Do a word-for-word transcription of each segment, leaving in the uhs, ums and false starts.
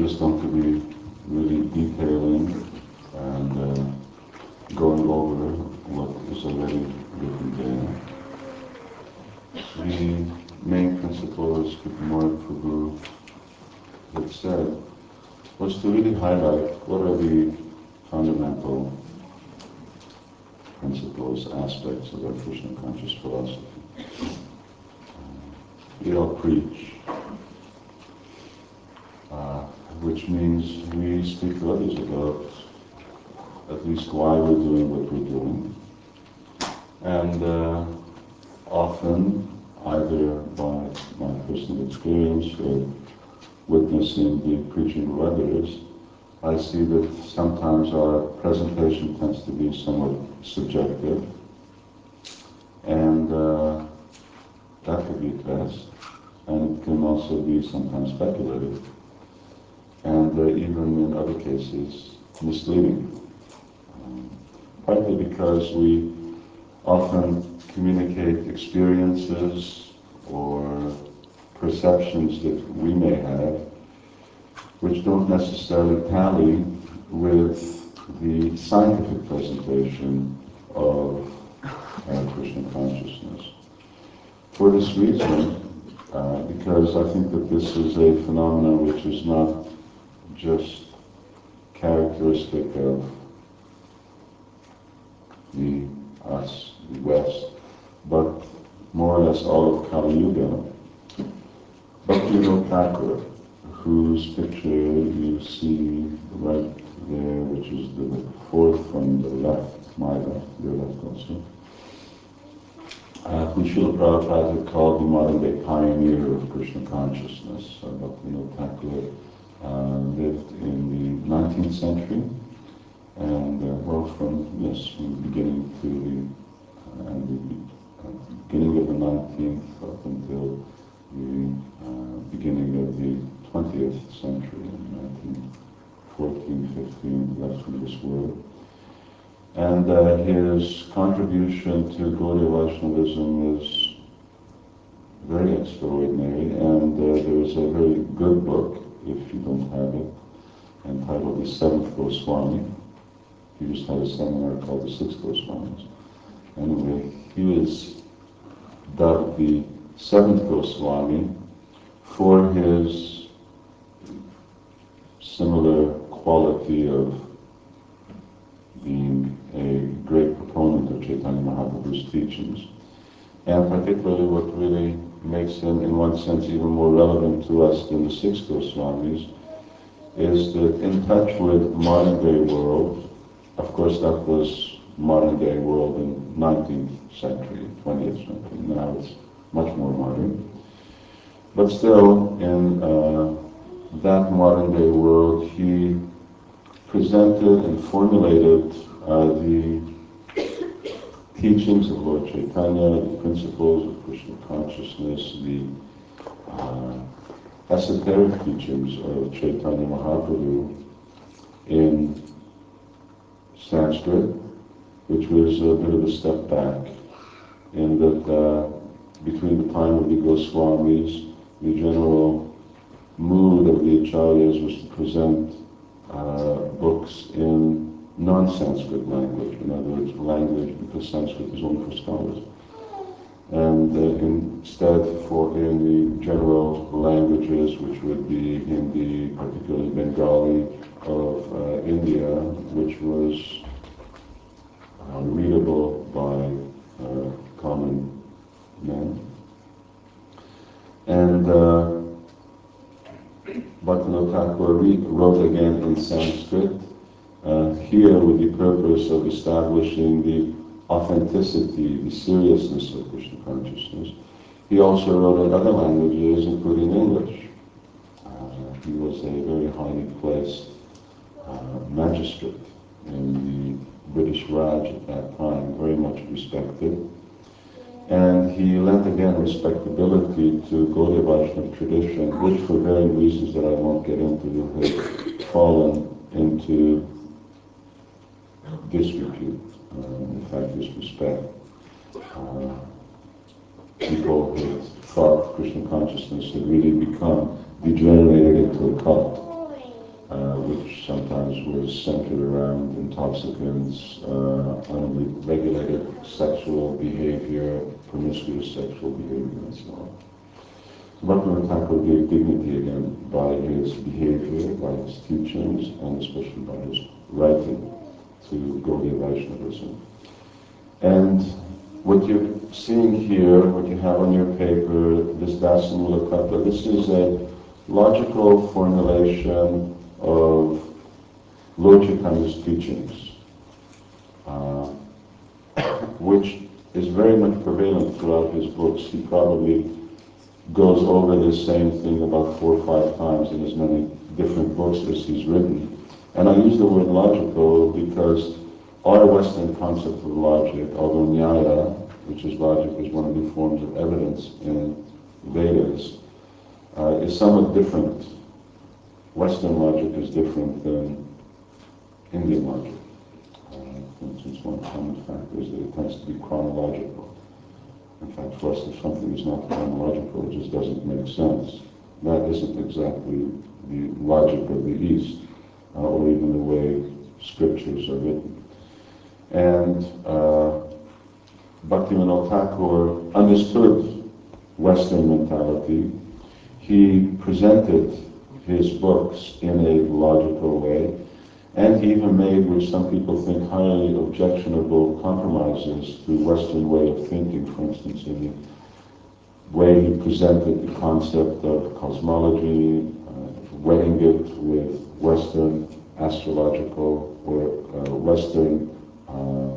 just going to be really detailing and uh, going over what is already written there. The main principle, as Krishnamurti Prabhu had said, was to really highlight what are the fundamental principles, aspects of our Krishna conscious philosophy. We all preach, uh, which means we speak to others about at least why we're doing what we're doing. And uh, often, either by my personal experience or witnessing the preaching of others, I see that sometimes our presentation tends to be somewhat subjective, and uh, that could be addressed, and it can also be sometimes speculative, and uh, even in other cases misleading. Um, partly because we often communicate experiences or perceptions that we may have, which don't necessarily tally with the scientific presentation of uh, Krishna consciousness. For this reason, uh, because I think that this is a phenomenon which is not just characteristic of the us, the West, but more or less all of Kali Yuga. Bhaktivinoda Thakur, whose picture you see right there, which is the fourth from the left, my left, your left also, uh, who Srila Prabhupada had called the modern-day pioneer of Krishna consciousness. Uh, Bhaktivinoda Thakur uh, lived in the nineteenth century, and uh, well, from yes, from the beginning to the, uh, the uh, beginning of the nineteenth up until the uh, beginning of the twentieth century, in nineteen fourteen, fifteen, left from this world. And uh, his contribution to Gaudiya Vaishnavism is very extraordinary, and uh, there is a very good book, if you don't have it, entitled The Seventh Goswami. He just had a seminar called The Sixth Goswamis. Anyway, he was dubbed the Seventh Goswami for his similar quality of being a great proponent of Chaitanya Mahaprabhu's teachings. And particularly what really makes him, in one sense, even more relevant to us than the six Goswamis is that in touch with modern-day world, of course that was modern-day world in nineteenth century, twentieth century, now it's much more modern. But still, in uh, that modern-day world, he presented and formulated uh, the teachings of Lord Chaitanya, the principles of Krishna consciousness, the uh, esoteric teachings of Chaitanya Mahaprabhu in Sanskrit, which was a bit of a step back, in that uh, between the time of the Goswamis, the general mood of the Acharyas was to present uh, books in non-Sanskrit language, in other words, language because Sanskrit is only for scholars. And uh, instead, for in the general languages, which would be Hindi, particularly Bengali of uh, India, which was uh, readable by uh, common men. And uh, Bhaktivinoda Thakur wrote again in Sanskrit, uh, here with the purpose of establishing the authenticity, the seriousness of Krishna consciousness. He also wrote in other languages, including English. Uh, he was a very highly placed uh, magistrate in the British Raj at that time, very much respected. And he lent again respectability to Gaudiya Vaishnava tradition, which for varying reasons that I won't get into has fallen into disrepute, uh, in fact disrespect. Uh, people had thought Krishna consciousness had really become degenerated into a cult. which sometimes was centered around intoxicants, uh, unregulated sexual behavior, promiscuous sexual behavior, and so on. Bhaktivinoda Thakur gave dignity again by his behavior, by his teachings, and especially by his writing to Gaudiya Vaishnavism. And what you're seeing here, what you have on your paper, this Dasamula Tattva, this is a logical formulation of Lord Chaitanya's teachings, uh, which is very much prevalent throughout his books. He probably goes over the same thing about four or five times in as many different books as he's written. And I use the word logical because our Western concept of logic, although Nyaya, which is logic, is one of the forms of evidence in Vedas, uh, is somewhat different. Western logic is different than Indian logic. Uh, for instance, one common factor is that it tends to be chronological. In fact, for us, if something is not chronological, it just doesn't make sense. That isn't exactly the logic of the East, uh, or even the way scriptures are written. And uh, Bhaktivinoda Thakur understood Western mentality. He presented his books in a logical way, and he even made, which some people think highly objectionable, compromises to Western way of thinking. For instance, in the way he presented the concept of cosmology, uh, weighing it with Western astrological or uh, Western uh,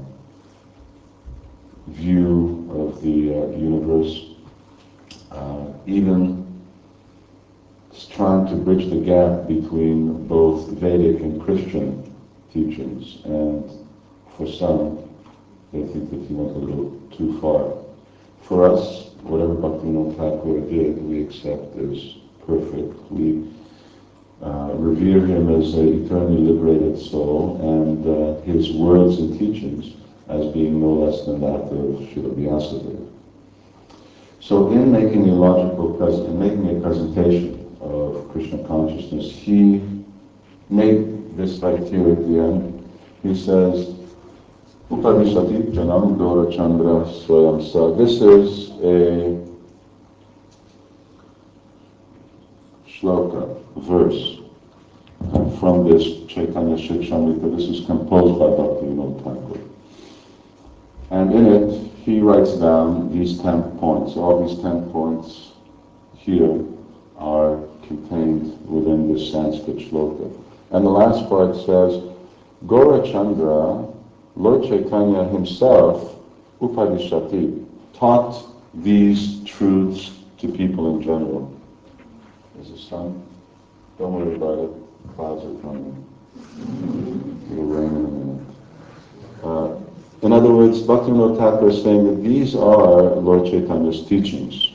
view of the uh, universe, uh, even trying to bridge the gap between both Vedic and Christian teachings, and for some, they think that he went a little too far. For us, whatever Bhaktivinoda Thakur did, we accept as perfect. We uh, revere him as an eternally liberated soul, and uh, his words and teachings as being no less than that of Srila Vyasadeva. So in making a logical present, in making a presentation of Krishna consciousness, he made this right here at the end. He says, Upadishati Janam Gaura Chandra Swayam Sa. This is a shloka, verse, uh, from this Chaitanya Shikshamrita. This is composed by Bhaktivinoda Thakur. And in it, he writes down these ten points. All these ten points here are contained within this Sanskrit shloka. And the last part says, Gaurachandra, Lord Chaitanya himself, Upadishati, taught these truths to people in general. There's a sun. Don't worry about it. Clouds are coming. It'll rain in a minute. Uh, in other words, Bhaktivinoda Thakur is saying that these are Lord Chaitanya's teachings.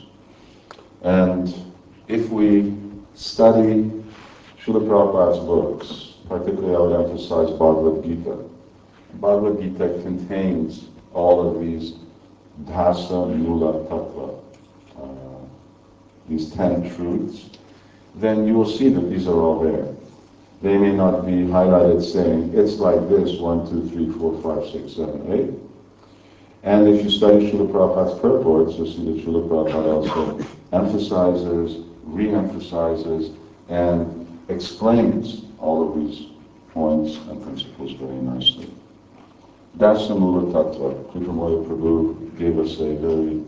And if we study Srila Prabhupada's books, particularly I would emphasize Bhagavad Gita. Bhagavad Gita contains all of these Dhasa Mula Tattva, uh, these ten truths, then you will see that these are all there. They may not be highlighted saying, it's like this, one, two, three, four, five, six, seven, eight. And if you study Srila Prabhupada's purports, you'll see that Srila Prabhupada also emphasizes, re-emphasizes, and explains all of these points and principles very nicely. Dasamula Tattva, Kripamoya Prabhu gave us a very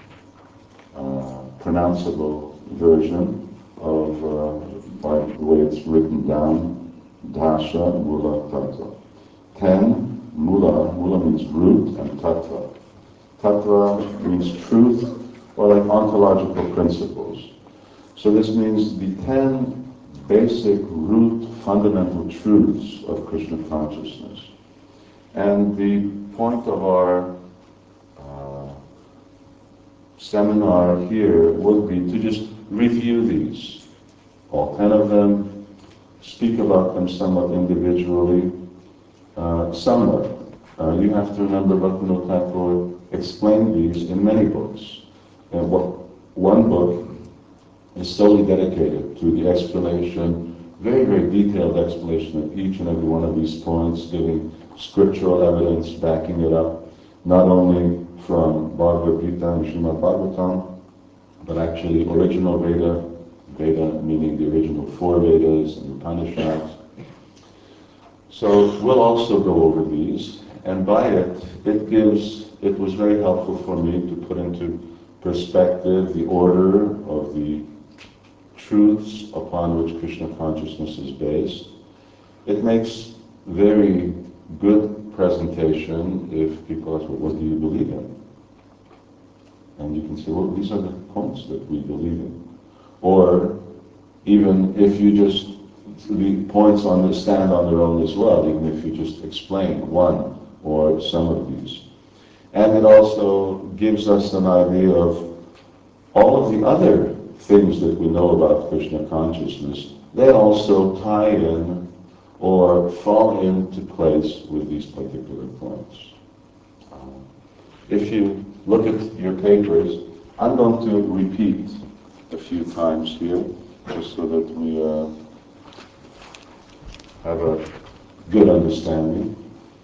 uh, pronounceable version of, uh, by the way it's written down, Dasha Mula Tattva. Ten, Mula, Mula means root, and Tattva. Tattva means truth, or like ontological principles. So this means the ten basic root fundamental truths of Krishna consciousness. And the point of our uh, seminar here would be to just review these, all ten of them, speak about them somewhat individually, uh, somewhat. Uh, you have to remember Bhaktivinoda Thakur explained these in many books. And what one book is solely dedicated to the explanation very, very detailed explanation of each and every one of these points, giving scriptural evidence, backing it up, not only from Bhagavad Gita and Srimad Bhagavatam, but actually original Veda, Veda meaning the original four Vedas and Upanishads. So we'll also go over these, and by it, it gives, it was very helpful for me to put into perspective the order of the truths upon which Krishna consciousness is based. It makes very good presentation if people ask, well, what do you believe in? And you can say, well, these are the points that we believe in. Or even if you just, the points on the stand on their own as well, even if you just explain one or some of these. And it also gives us an idea of all of the other things that we know about Krishna consciousness. They also tie in or fall into place with these particular points. Um, if you look at your papers, I'm going to repeat a few times here, just so that we uh, have a good understanding.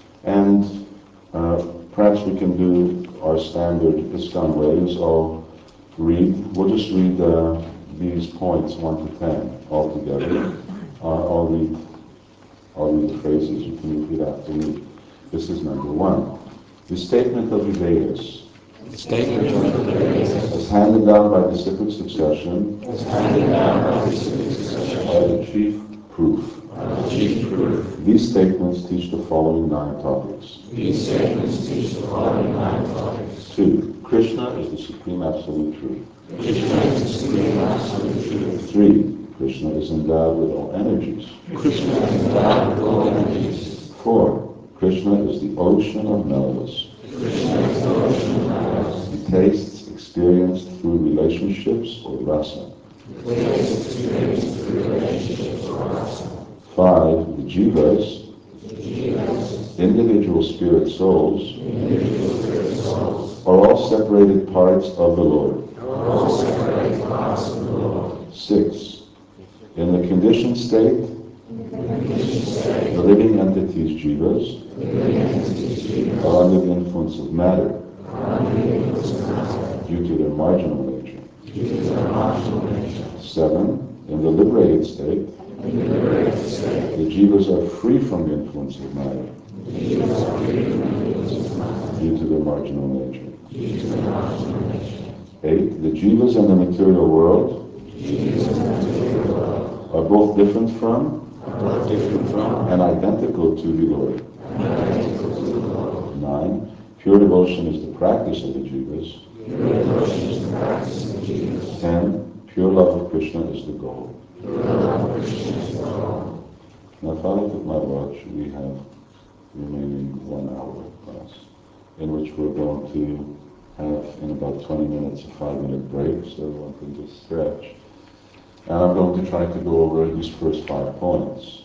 And uh, perhaps we can do our standard ISKCON ways. I'll read, we'll just read uh, these points one to ten all together. Uh, I'll read I'll read the phrases, you can repeat after me. This is number one. The statement of the Vedas, the statement of the Vedas, as handed down by disciplic succession, as handed down by disciplic succession, are the chief proof. are the chief proof. These statements teach the following nine topics. These statements teach the following nine topics. Two, Krishna is the supreme absolute truth. Krishna is the supreme absolute truth. Three, Krishna is endowed with all energies. Krishna is endowed with all energies. Four, Krishna is the ocean of mellows. Krishna is the ocean of mellows. He tastes experience through relationships or rasa. He tastes experience through relationships or rasa. Five, the jivas, The jivas, individual spirit souls, individual spirit souls, are all separated parts of the Lord. are all separated parts of the Lord. Six, in the conditioned state, In the conditioned state, the living entities, jivas, the living entities, jivas, are under the influence of matter are under the influence of matter due to their marginal nature. due to their marginal nature. Seven, in the liberated state, In the liberated state, the jivas are free from the influence of matter the jivas are free from the influence of matter due to their marginal nature. due to their marginal nature. Eight, the jivas in the material world Jivas in the material world are both different from are both different from and identical to the Lord. and identical to the Lord. Nine, pure devotion is the practice of the jivas. Pure devotion is the practice of the jivas. Ten, pure love of Krishna is the goal. Pure love of Krishna is the goal. Now if I look at my watch, we have remaining one hour class, in which we're going to have in about twenty minutes a five minute break, so one can just stretch. And I'm going to try to go over these first five points.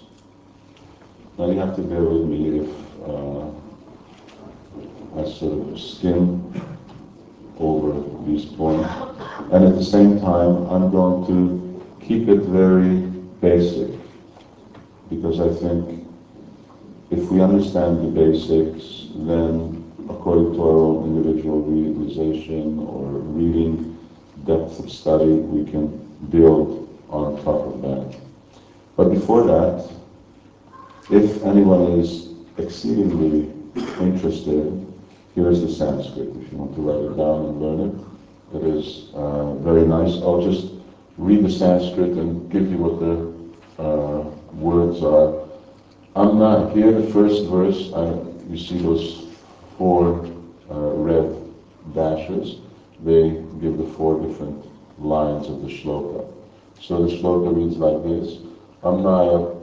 Now you have to bear with me if uh, I sort of skim over these points. And at the same time, I'm going to keep it very basic, because I think if we understand the basics, then according to our own individual realization or reading depth of study, we can build on top of that. But before that, if anyone is exceedingly interested, here's the Sanskrit. If you want to write it down and learn it, it is uh, very nice. I'll just read the Sanskrit and give you what the uh, words are. Amna, here the first verse, uh, you see those four uh, red dashes. They give the four different lines of the shloka. So the shloka reads like this. Amnaya,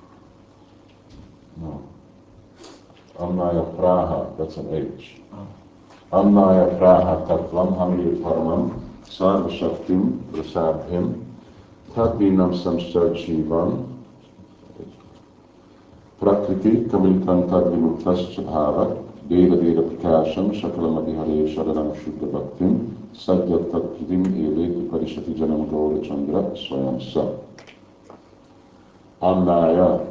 no, Amnaya praha, that's an H. Amnaya praha tattvam hamir paramam sarva shaktim prasabhim tatvinam samsarjivam prakriti kamilitam tadvinuktas chabhava veda veda prakasham shakalamabhihare sharanam shuddha bhaktim Sajjat Tatpritim Evetu Parishati Janam Gaura Chandra Swayam Sa. Amnaya.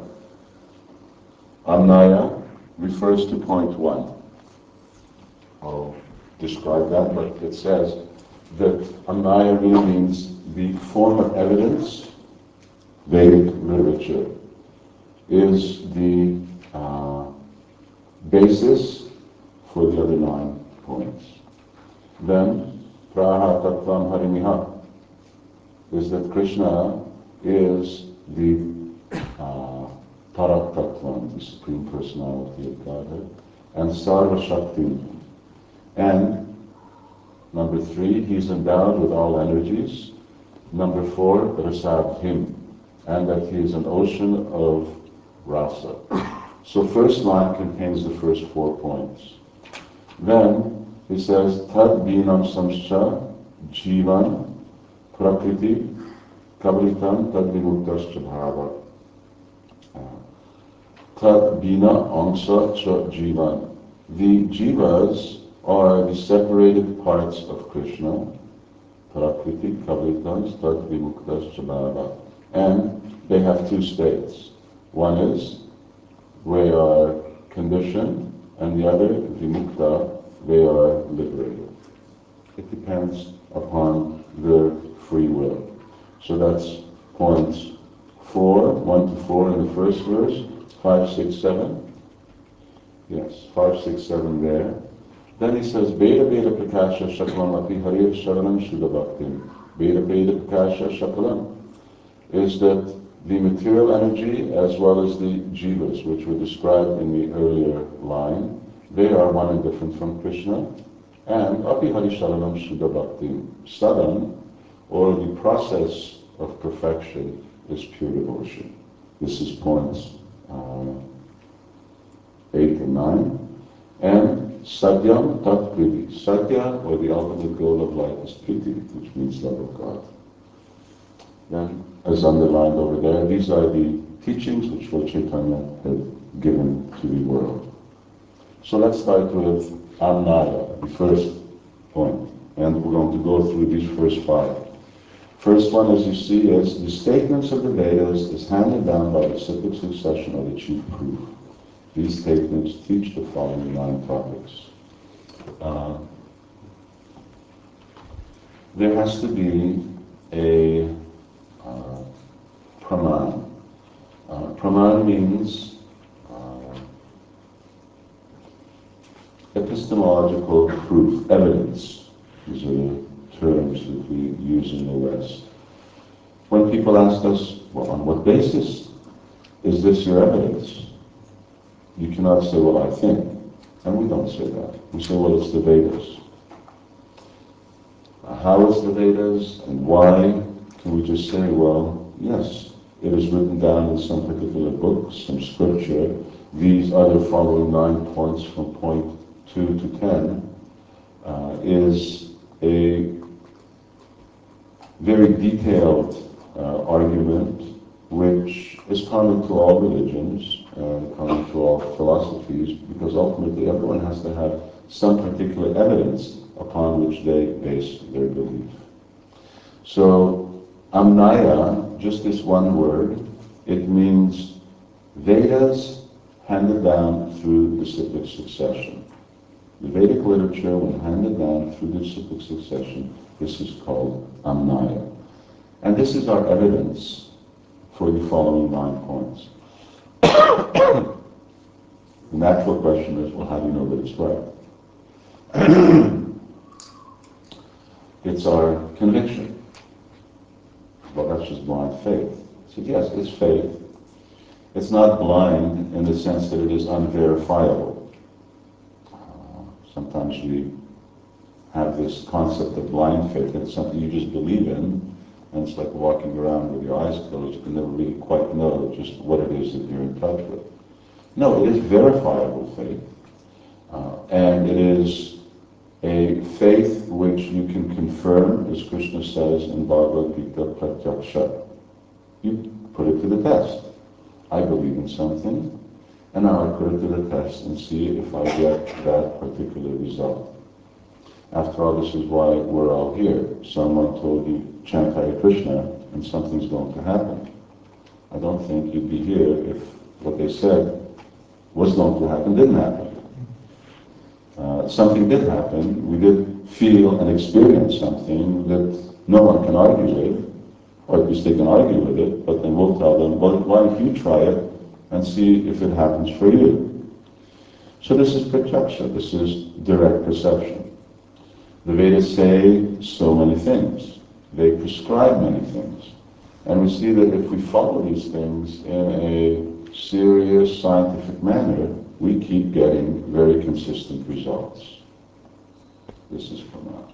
Amnaya refers to point one. I'll describe that, but it says that Amnaya really means the form of evidence. Vedic literature is the uh, basis for the other nine points. Then, Praha Tattvam Harimiha is that Krishna is the uh, Tarak Tattvam, the Supreme Personality of Godhead, and Sarva Shakti. And number three, he's endowed with all energies. Number four, Rasad him, and that he is an ocean of rasa. So first line contains the first four points. Then he says, Tad binam samscha jivan prakriti kavritam tad vimuktascha bhava. Tad bina angsa cha jivan. The jivas are the separated parts of Krishna, prakriti kavritam tad vimuktascha bhava. And they have two states. One is they are conditioned, and the other, vimukta, they are liberated. It depends upon their free will. So that's points four, one to four in the first verse, five, six, seven. Yes, five, six, seven there. Then he says, Veda Veda Prakasha Shakalam Api Harir Sharanam Shuddha Bhaktim. Veda Veda Prakasha Shakalam is that the material energy as well as the jivas, which were described in the earlier line, they are one and different from Krishna. And Api Harisharanam Shuddha Bhakti. Sadhan, or the process of perfection, is pure devotion. This is points uh, eight and nine. And Satyam Tat Priti. Satya, or the ultimate goal of life, is Priti, which means love of God. Then, as underlined over there, these are the teachings which Lord Chaitanya had given to the world. So let's start with Amnaya, the first point. And we're going to go through these first five. First one, as you see, is the statements of the Vedas is handed down by the cyclic succession of the chief proof. These statements teach the following nine topics. Uh, there has to be a uh, praman. Uh, praman means uh, epistemological proof, evidence. These are the terms that we use in the West. When people ask us, well, on what basis is this your evidence? You cannot say, well, I think. And we don't say that. We say, well, it's the Vedas. How is the Vedas and why? Can we just say, well, yes, it is written down in some particular book, some scripture. These other following nine points from point two to ten uh, is a very detailed uh, argument which is common to all religions and common to all philosophies, because ultimately everyone has to have some particular evidence upon which they base their belief. So, Amnaya, just this one word, it means Vedas handed down through the cyclic succession. The Vedic literature, when handed down through the cyclic succession, this is called Amnaya. And this is our evidence for the following nine points. The natural question is, well, how do you know that it's right? It's our conviction. Well, that's just blind faith. So yes, it's faith. It's not blind in the sense that it is unverifiable. Uh, sometimes we have this concept of blind faith, that it's something you just believe in, and it's like walking around with your eyes closed. You can never really quite know just what it is that you're in touch with. No, it is verifiable faith, uh, and it is a faith which you can confirm, as Krishna says in Bhagavad Gita, pratyaksha. You put it to the test. I believe in something, and now I put it to the test and see if I get that particular result. After all, this is why we're all here. Someone told you, chant Hare Krishna, and something's going to happen. I don't think you'd be here if what they said was going to happen didn't happen. Uh, something did happen. We did feel and experience something that no one can argue with, or at least they can argue with it, but then we'll tell them, well, why don't you try it and see if it happens for you? So this is pratyaksha, this is direct perception. The Vedas say so many things. They prescribe many things. And we see that if we follow these things in a serious scientific manner, we keep getting very consistent results. This is Pramana.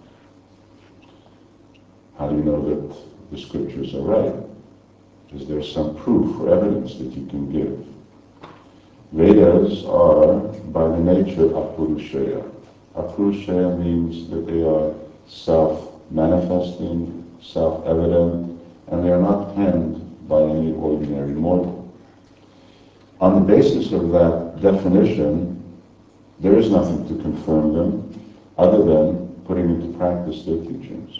How do you know that the scriptures are right? Is there some proof or evidence that you can give? Vedas are, by the nature, apurushaya. Apurushaya means that they are self-manifesting, self-evident, and they are not penned by any ordinary mortal. On the basis of that definition, there is nothing to confirm them other than putting into practice their teachings.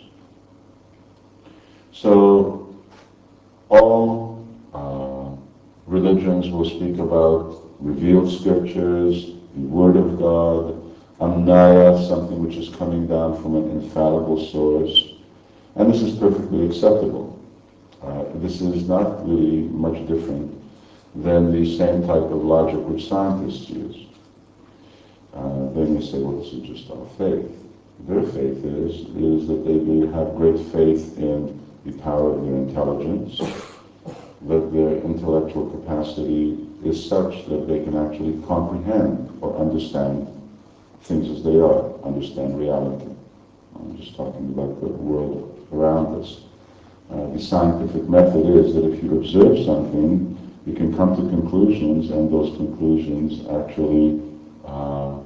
So, all uh, religions will speak about revealed scriptures, the Word of God, Amnaya, something which is coming down from an infallible source, and this is perfectly acceptable. Uh, this is not really much different than the same type of logic which scientists use. Uh, they may say, well, this is just our faith. Their faith is, is that they will have great faith in the power of their intelligence, that their intellectual capacity is such that they can actually comprehend or understand things as they are, understand reality. I'm just talking about the world around us. Uh, the scientific method is that if you observe something, you can come to conclusions, and those conclusions actually uh,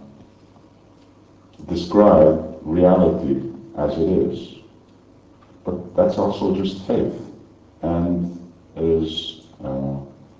describe reality as it is. But that's also just faith. And as uh,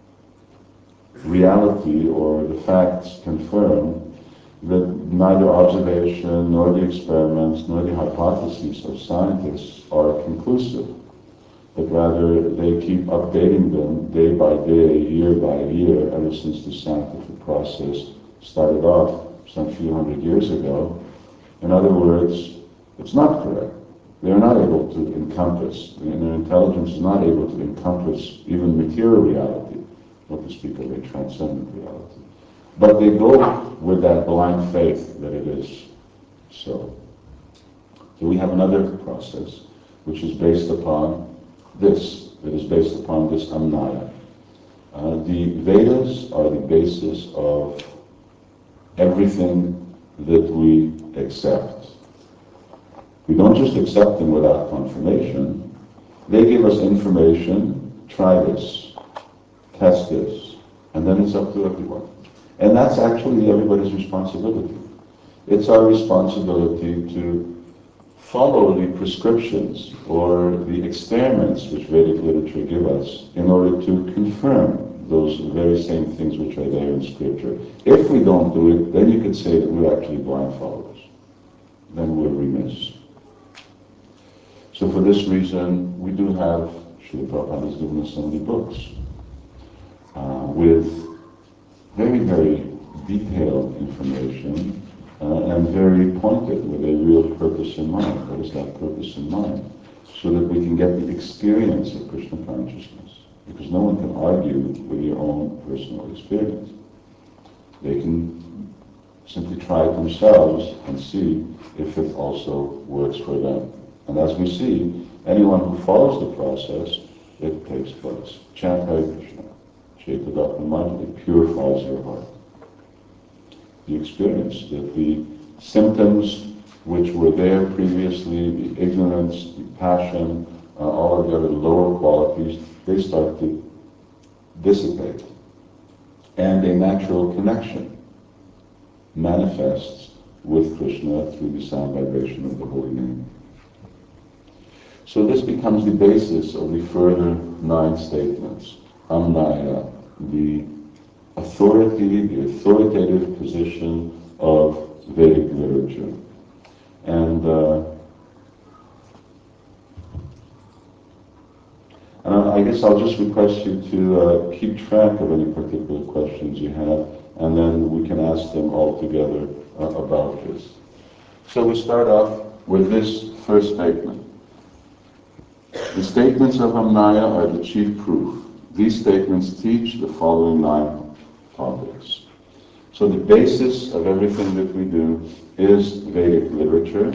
reality or the facts confirm that neither observation, nor the experiments, nor the hypotheses of scientists are conclusive, but rather they keep updating them day by day, year by year, ever since the scientific process started off some few hundred years ago. In other words, it's not correct. They are not able to encompass, and their intelligence is not able to encompass even material reality, not to speak of a transcendent reality. But they go with that blind faith that it is so. So we have another process which is based upon this, that is based upon this Amnaya. Uh, the Vedas are the basis of everything that we accept. We don't just accept them without confirmation. They give us information, try this, test this, and then it's up to everyone. And that's actually everybody's responsibility. It's our responsibility to follow the prescriptions or the experiments which Vedic literature give us in order to confirm those very same things which are there in scripture. If we don't do it, then you could say that we're actually blind followers. Then we're remiss. So for this reason, we do have, Srila Prabhupada has given us so many books uh, with very, very detailed information uh, and very pointed with a real purpose in mind. What is that purpose in mind? So that we can get the experience of Krishna consciousness. Because no one can argue with your own personal experience. They can simply try it themselves and see if it also works for them. And as we see, anyone who follows the process, it takes place. Chant Hare Krishna. Chaitanya Manjari, it purifies your heart. You experience that the symptoms which were there previously, the ignorance, the passion, uh, all of the other lower qualities, they start to dissipate. And a natural connection manifests with Krishna through the sound vibration of the holy name. So this becomes the basis of the further nine statements. Amnaya, the authority, the authoritative position of Vedic literature. And, uh, and I, guess I'll just request you to uh, keep track of any particular questions you have, and then we can ask them all together uh, about this. So we start off with this first statement. The statements of Amnaya are the chief proof. These statements teach the following nine topics. So the basis of everything that we do is Vedic literature,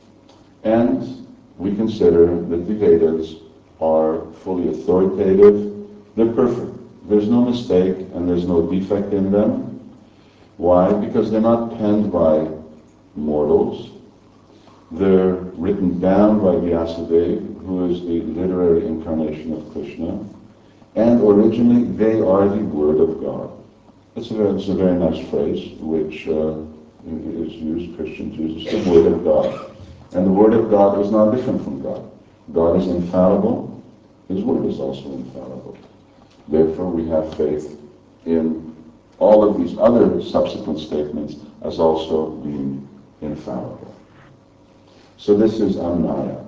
and we consider that the Vedas are fully authoritative. They're perfect. There's no mistake and there's no defect in them. Why? Because they're not penned by mortals. They're written down by Vyasadeva, who is the literary incarnation of Krishna, and originally they are the Word of God. It's a very, it's a very nice phrase which uh, is used, Christians use, it's the Word of God. And the Word of God is not different from God. God is infallible, His Word is also infallible. Therefore we have faith in all of these other subsequent statements as also being infallible. So this is Amnaya.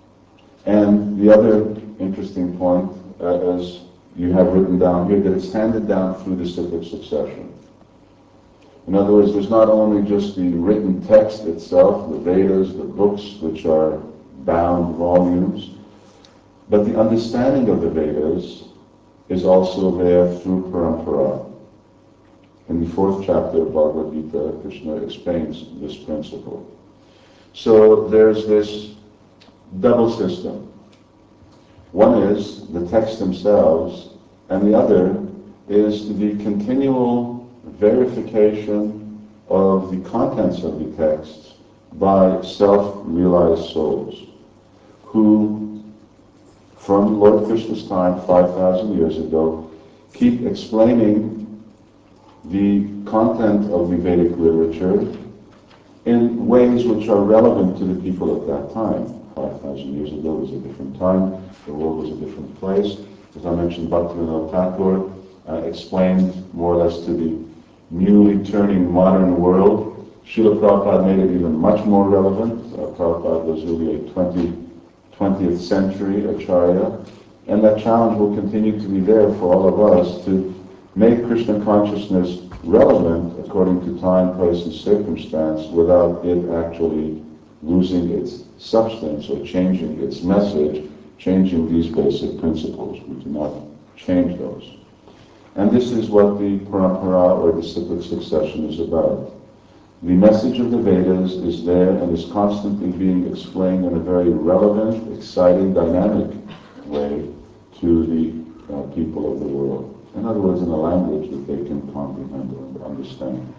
And the other interesting point, uh, as you have written down here, that it's handed down through the cyclic succession. In other words, there's not only just the written text itself, the Vedas, the books, which are bound volumes, but the understanding of the Vedas is also there through parampara. In the fourth chapter of Bhagavad Gita, Krishna explains this principle. So there's this double system. One is the texts themselves, and the other is the continual verification of the contents of the texts by self-realized souls, who, from Lord Krishna's time, five thousand years ago, keep explaining the content of the Vedic literature in ways which are relevant to the people at that time. five thousand years ago was a different time, the world was a different place. As I mentioned, Bhaktivinoda Thakur uh, explained more or less to the newly turning modern world. Srila Prabhupada made it even much more relevant. Uh, Prabhupada was really a twentieth century Acharya, and that challenge will continue to be there for all of us to make Krishna consciousness relevant according to time, place, and circumstance without it actually losing its substance or changing its message, changing these basic principles. We do not change those. And this is what the parampara or the cyclic succession is about. The message of the Vedas is there and is constantly being explained in a very relevant, exciting, dynamic way to the uh, people of the world. In other words, in a language that they can comprehend and understand.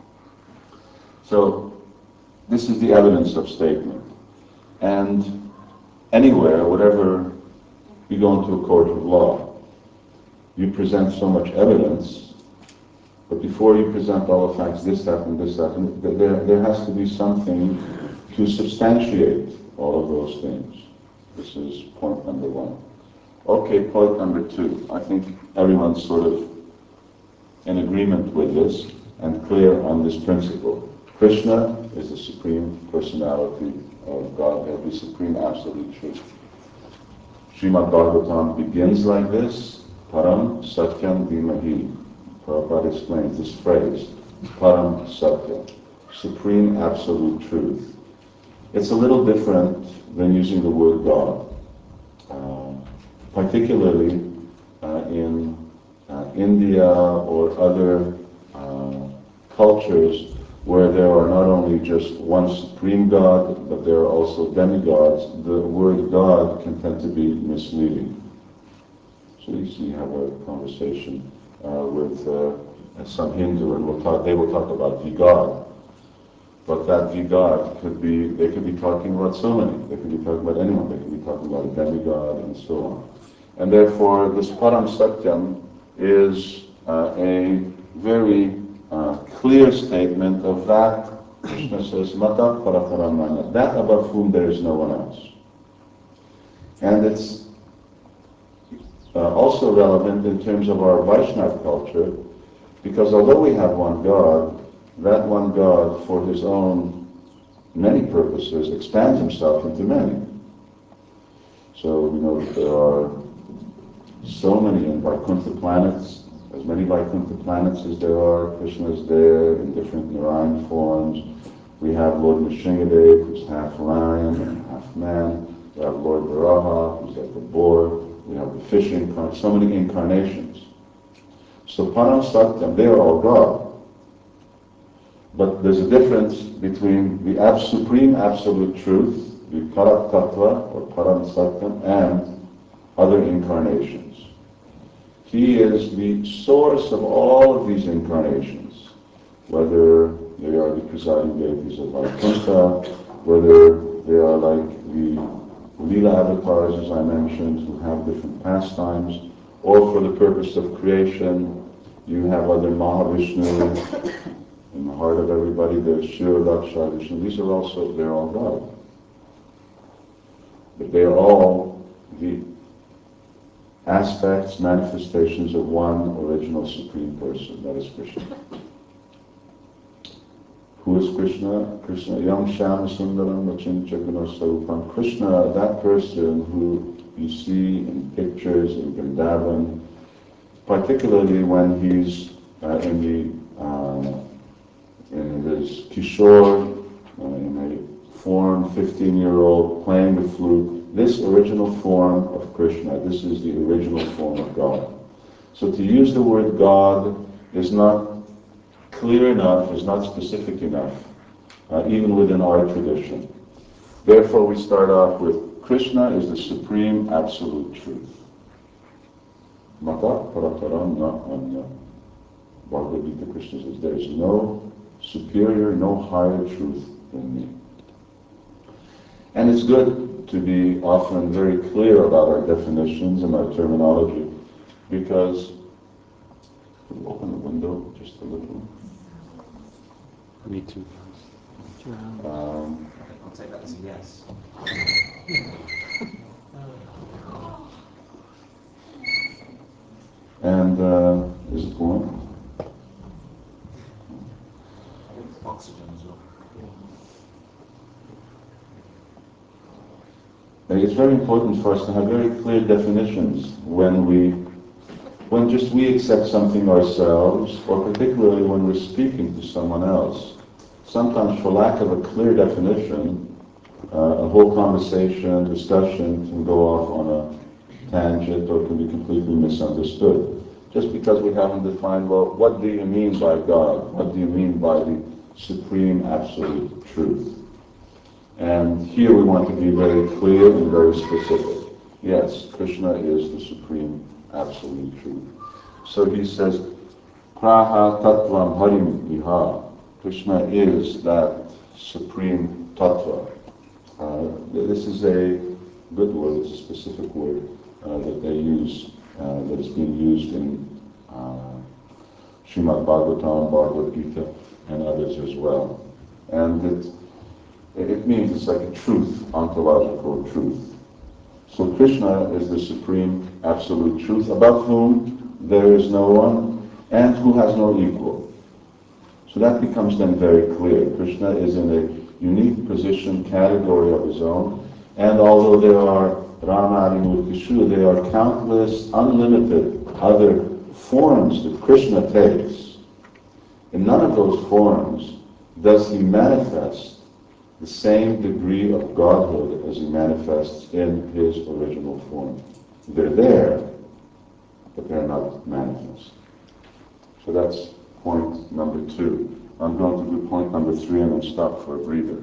So, this is the evidence of statement. And anywhere, whatever, you go into a court of law, you present so much evidence, but before you present all the facts, this happened, this happened, there, there has to be something to substantiate all of those things. This is point number one. Okay, point number two. I think everyone's sort of in agreement with this and clear on this principle. Krishna is the Supreme Personality of Godhead, the Supreme Absolute Truth. Srimad Bhagavatam begins like this, Param Satyam Dhimahi. Prabhupada explains this phrase, Param Satyam, Supreme Absolute Truth. It's a little different than using the word God. Uh, particularly uh, in uh, India or other uh, cultures where there are not only just one supreme God, but there are also demigods, the word God can tend to be misleading. So you see, you have a conversation uh, with uh, some Hindu, and we'll talk, they will talk about the God. But that the God could be, they could be talking about so many. They could be talking about anyone. They could be talking about a demigod and so on. And therefore, this Param Satyam is uh, a very uh, clear statement of that. Krishna says, Mata Paraparamana, that above whom there is no one else. And it's uh, also relevant in terms of our Vaishnava culture, because although we have one God, that one God, for his own many purposes, expands himself into many. So we know that there are so many in Vaikuntha planets, as many Vaikuntha planets as there are, Krishna is there in different Narayan forms. We have Lord Nrsingadev, who's half lion and half man. We have Lord Varaha, who's like a boar. We have the fish incarnation, so many incarnations. So Param Satyam, they are all God. But there's a difference between the ab- supreme absolute truth, the Parak Tattva or Param Satyam, and other incarnations. He is the source of all of these incarnations, whether they are the presiding deities of Vaikuntha, whether they are like the Leela avatars, as I mentioned, who have different pastimes, or for the purpose of creation, you have other Mahavishnu. In the heart of everybody, there's Shiva, Daksha, Vishnu. These are also, they're all God. But they are all the aspects, manifestations of one original Supreme Person, that is Krishna. Who is Krishna? Krishna, Yam Shama Sundaram Vachincha Gunosarupam. Krishna, that person who you see in pictures in Vrindavan, particularly when he's uh, in the uh, in his Kishore, uh, in a form fifteen-year-old playing the flute. This original form of Krishna, this is the original form of God. So to use the word God is not clear enough, is not specific enough, uh, even within our tradition. Therefore we start off with Krishna is the supreme absolute truth. Mata parataram na anya. Bhagavad Gita, Krishna says, there is no superior, no higher truth than me. And it's good to be often very clear about our definitions and our terminology, because can we open the window just a little? Me too. Um, I'll take that as a yes. and uh, is it going? Oxygen as well. It's very important for us to have very clear definitions when we, when just we accept something ourselves, or particularly when we're speaking to someone else. Sometimes for lack of a clear definition, uh, a whole conversation, discussion can go off on a tangent or can be completely misunderstood. Just because we haven't defined, well, what do you mean by God? What do you mean by the supreme absolute truth? And here we want to be very clear and very specific. Yes, Krishna is the supreme absolute truth. So he says, Praha Tattvam Harim Iha. Krishna is that supreme tattva. Uh, this is a good word, it's a specific word uh, that they use, uh, that is being used in uh, Srimad Bhagavatam, Bhagavad Gita, and others as well. And it, it means it's like a truth, ontological truth. So Krishna is the supreme absolute truth, above whom there is no one, and who has no equal. So that becomes then very clear. Krishna is in a unique position, category of his own, and although there are Rama Murtishu, there are countless, unlimited other forms that Krishna takes. In none of those forms does he manifest the same degree of godhood as he manifests in his original form. They're there, but they're not manifest. So that's point number two. I'm going to do point number three and then stop for a breather.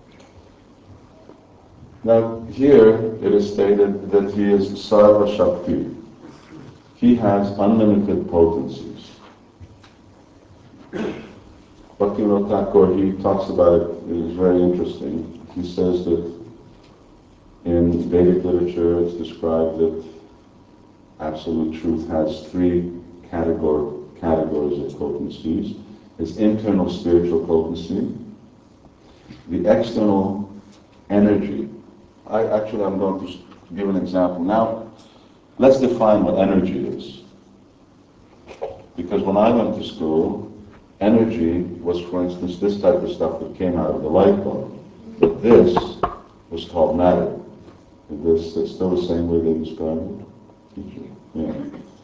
Now, here it is stated that he is Sarva Shakti. He has unlimited potencies. Bhaktivinoda Thakur, he talks about it, it is very interesting. He says that in Vedic literature it's described that absolute truth has three category, categories of potencies. It's internal spiritual potency, the external energy. I actually I'm going to give an example. Now, let's define what energy is. Because when I went to school, energy was, for instance, this type of stuff that came out of the light bulb. But this was called matter. Is this it's still the same way they describe it? teacher. Yeah.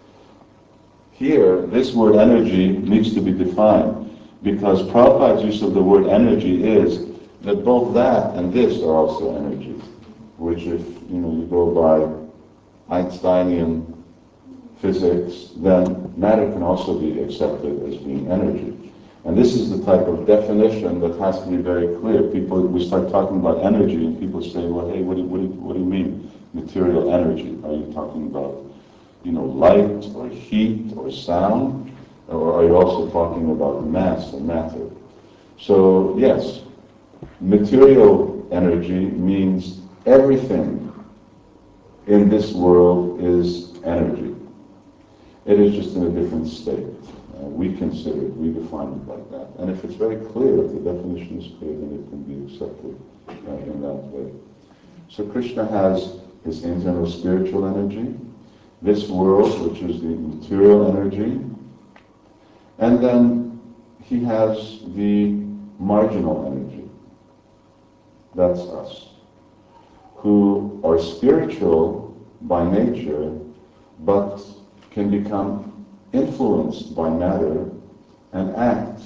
Here, this word energy needs to be defined because Prabhupada's use of the word energy is that both that and this are also energy, which if you know you go by Einsteinian physics, then matter can also be accepted as being energy. And this is the type of definition that has to be very clear. People, we start talking about energy and people say, well, hey, what do, what do, what do you mean, material energy? Are you talking about, you know, light or heat or sound? Or are you also talking about mass or matter? So, yes, material energy means everything in this world is energy. It is just in a different state. Uh, we consider it, we define it like that. And if it's very clear, if the definition is clear, then it can be accepted uh, in that way. So Krishna has his internal spiritual energy, this world, which is the material energy, and then he has the marginal energy. That's us, who are spiritual by nature, but can become influenced by matter and act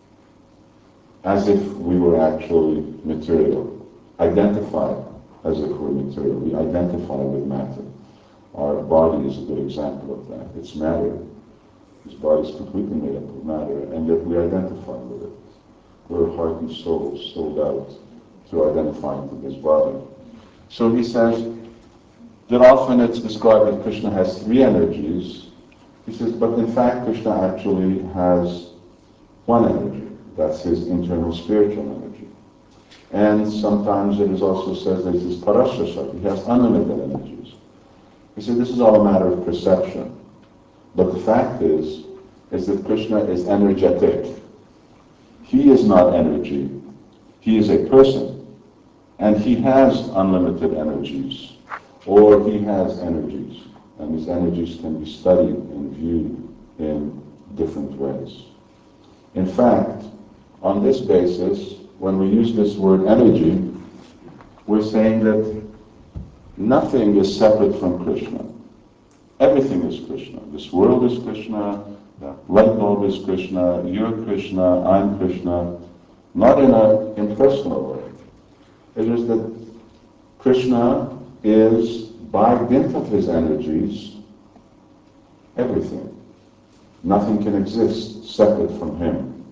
as if we were actually material, identify as if we're material. We identify with matter. Our body is a good example of that. It's matter. This body is completely made up of matter, and yet we identify with it. We're heart and soul sold out to identifying with this body. So he says that often it's described that Krishna has three energies. He says, but in fact, Krishna actually has one energy. That's his internal spiritual energy. And sometimes it is also said that he's Parashara. He has unlimited energies. He said this is all a matter of perception. But the fact is, is that Krishna is energetic. He is not energy. He is a person. And he has unlimited energies. Or he has energies. And these energies can be studied and viewed in different ways. In fact, on this basis, when we use this word energy, we're saying that nothing is separate from Krishna. Everything is Krishna. This world is Krishna, the light bulb is Krishna, you're Krishna, I'm Krishna, not in an impersonal way. It is that Krishna is, by dint of his energies, everything. Nothing can exist separate from him.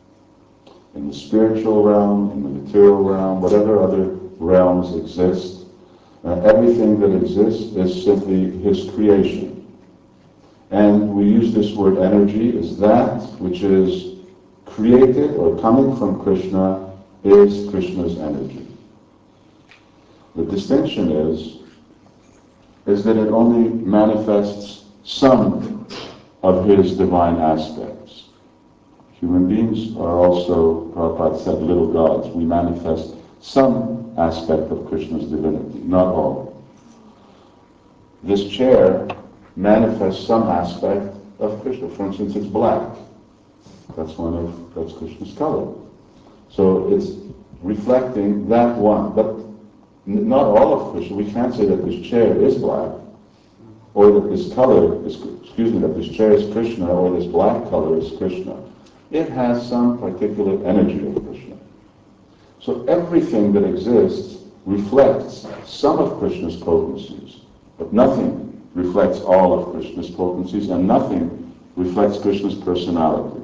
In the spiritual realm, in the material realm, whatever other realms exist, uh, everything that exists is simply his creation. And we use this word energy as that which is created or coming from Krishna is Krishna's energy. The distinction is, is that it only manifests some of his divine aspects. Human beings are also, Prabhupada said, little gods. We manifest some aspect of Krishna's divinity, not all. This chair manifests some aspect of Krishna. For instance, it's black. That's one of, that's Krishna's color. So it's reflecting that one, but n- not all of Krishna. We can't say that this chair is black, or that this color is, excuse me, that this chair is Krishna, or this black color is Krishna. It has some particular energy of Krishna. So everything that exists reflects some of Krishna's potencies, but nothing reflects all of Krishna's potencies, and nothing reflects Krishna's personality.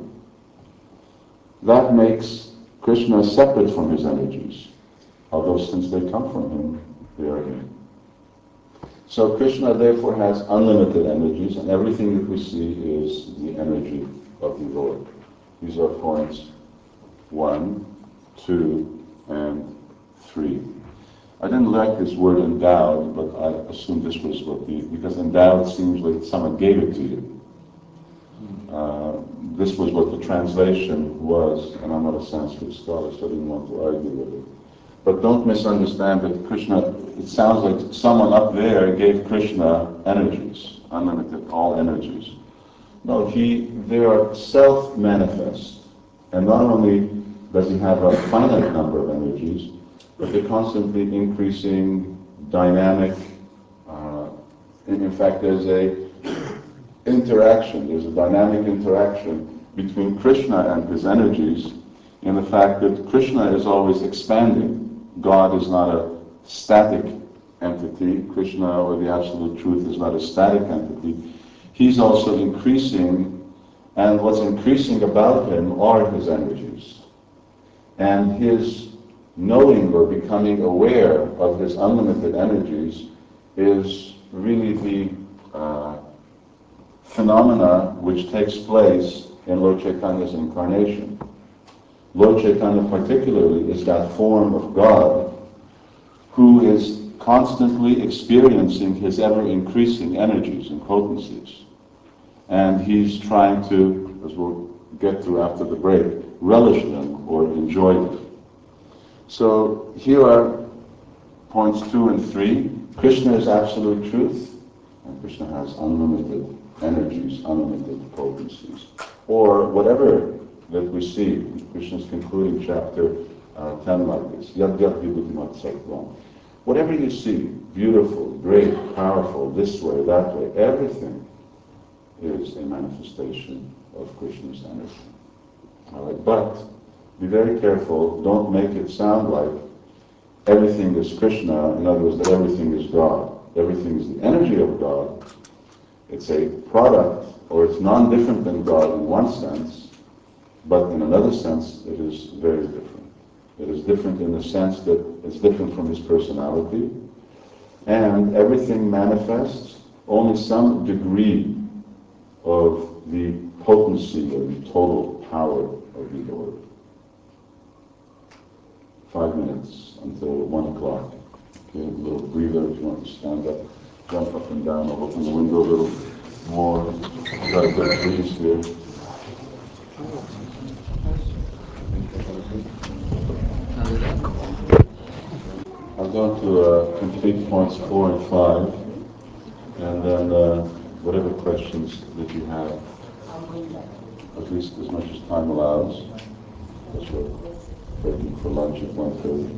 That makes Krishna separate from his energies, although since they come from him, they are him. So Krishna therefore has unlimited energies, and everything that we see is the energy of the Lord. These are points one, two, and three. I didn't like this word endowed, but I assumed this was what the, because endowed seems like someone gave it to you. Uh, this was what the translation was, and I'm not a Sanskrit scholar, so I didn't want to argue with it. But don't misunderstand that Krishna, it sounds like someone up there gave Krishna energies, unlimited, all energies. No, he, they are self-manifest. And not only does he have a finite number of energies, but they're constantly increasing, dynamic, uh, in, in fact, there's a interaction, there's a dynamic interaction between Krishna and his energies in the fact that Krishna is always expanding. God is not a static entity. Krishna, or the Absolute Truth, is not a static entity. He's also increasing, and what's increasing about him are his energies. And his knowing or becoming aware of his unlimited energies is really the uh, phenomena which takes place in Lord Chaitanya's incarnation. Lord Chaitanya particularly is that form of God who is constantly experiencing his ever-increasing energies and potencies. And he's trying to, as we'll get to after the break, relish them or enjoy them. So here are points two and three. Krishna is absolute truth, and Krishna has unlimited energies, unlimited potencies. Or whatever that we see in Krishna's concluding chapter uh, ten like this. Yad yad vibhuti mat sattvam. Whatever you see, beautiful, great, powerful, this way, that way, everything is a manifestation of Krishna's energy. All right, but be very careful, don't make it sound like everything is Krishna, in other words, that everything is God. Everything is the energy of God. It's a product, or it's non-different than God in one sense, but in another sense, it is very different. It is different in the sense that it's different from his personality, and everything manifests only some degree of the potency or the total power of the Lord. Five minutes until one o'clock. Okay, a little breather if you want to stand up, jump up and down, or open the window a little more. Got a good breeze here. I'm going to uh, complete points four and five, and then uh, whatever questions that you have, at least as much as time allows, because we're breaking for lunch at one thirty.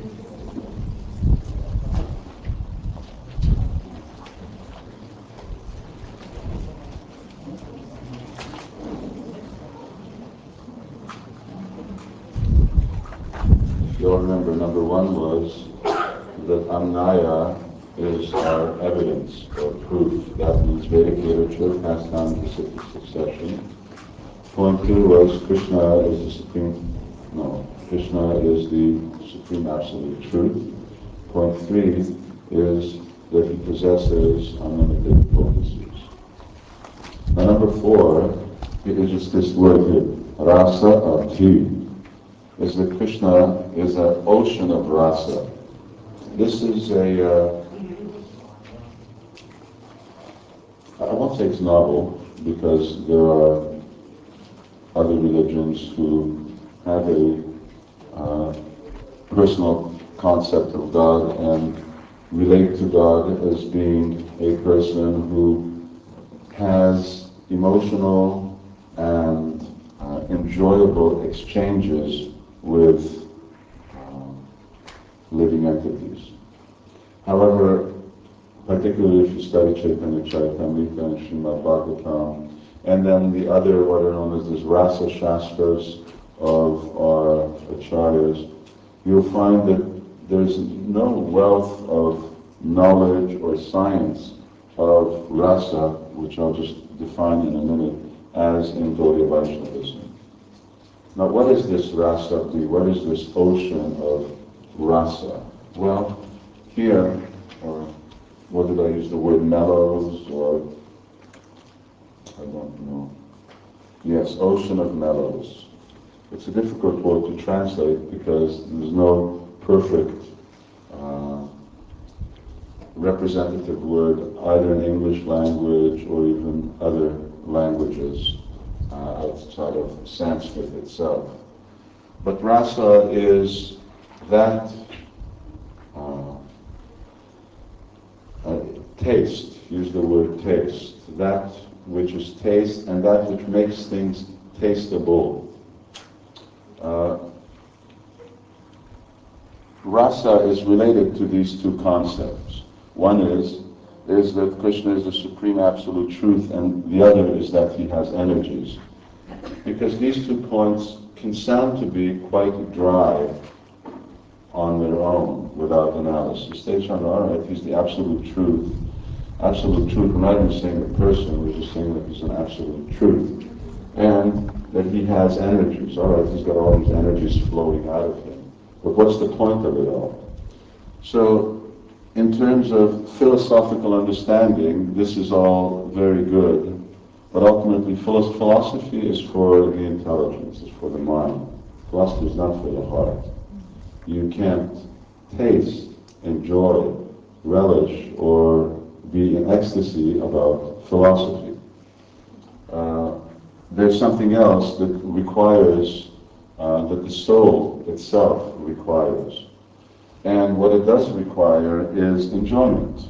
You all remember number one was that Amnaya is our evidence or proof. That means Vedic literature passed down in Pacific succession. Point two was Krishna is the supreme, no, Krishna is the supreme absolute truth. Point three is that he possesses unlimited potencies. Now number four, it is just this word here, rasa abhi, is that Krishna is an ocean of rasa. This is a, uh, I won't say it's novel, because there are other religions who have a uh, personal concept of God and relate to God as being a person who has emotional and uh, enjoyable exchanges with uh, living entities. However, particularly if you study Chaitanya Charitamrita and Srimad Bhagavatam, and then the other, what are known as the Rasa Shastras of our Acharyas, you'll find that there's no wealth of knowledge or science of rasa, which I'll just define in a minute, as in Gaudiya Vaishnavism. Now, what is this rasa? What is this ocean of rasa? Well, here, or what did I use the word mellows, or I don't know. Yes, ocean of mellows. It's a difficult word to translate because there's no perfect uh, representative word either in English language or even other languages uh, outside of Sanskrit itself. But rasa is that uh, uh, taste, use the word taste, that which is taste and that which makes things tasteable. Uh, rasa is related to these two concepts. One is is that Krishna is the supreme absolute truth, and the other is that he has energies. Because these two points can sound to be quite dry on their own, without analysis. They sound, all right, he's the absolute truth. Absolute truth, we're not even saying the person, we're just saying that he's an absolute truth. And that he has energies. All right, he's got all these energies flowing out of him. But what's the point of it all? So, in terms of philosophical understanding, this is all very good. But ultimately, philosophy is for the intelligence, it's for the mind. Philosophy is not for the heart. You can't taste, enjoy, relish, or be in ecstasy about philosophy. Uh, there's something else that requires, uh, that the soul itself requires. And what it does require is enjoyment.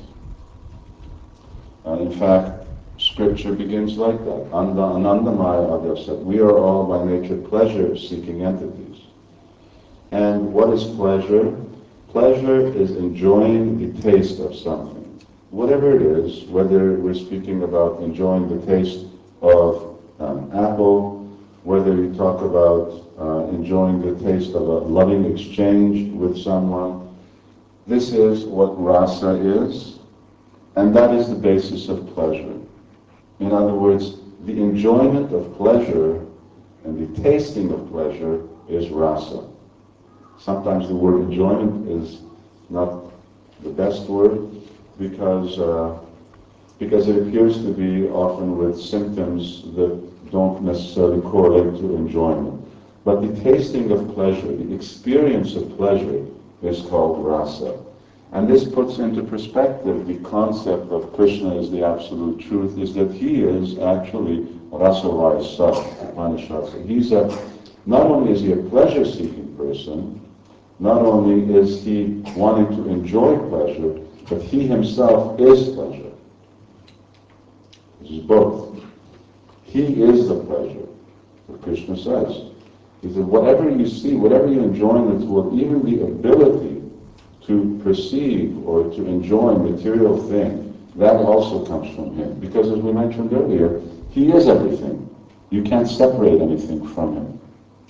Uh, in fact, Scripture begins like that. Anda Anandamaya Avyasat. We are all by nature pleasure-seeking entities. And what is pleasure? Pleasure is enjoying the taste of something. Whatever it is, whether we're speaking about enjoying the taste of an apple, whether you talk about uh, enjoying the taste of a loving exchange with someone, this is what rasa is, and that is the basis of pleasure. In other words, the enjoyment of pleasure and the tasting of pleasure is rasa. Sometimes the word enjoyment is not the best word because uh, because it appears to be often with symptoms that don't necessarily correlate to enjoyment. But the tasting of pleasure, the experience of pleasure, is called rasa. And this puts into perspective the concept of Krishna as the absolute truth, is that he is actually rasavaya sat, Upanishads. He's a, not only is he a pleasure-seeking person, not only is he wanting to enjoy pleasure, but he himself is pleasure. This is both. He is the pleasure, what Krishna says. He said, whatever you see, whatever you enjoy in this world, even the ability to perceive or to enjoy material thing, that also comes from him. Because as we mentioned earlier, he is everything. You can't separate anything from him.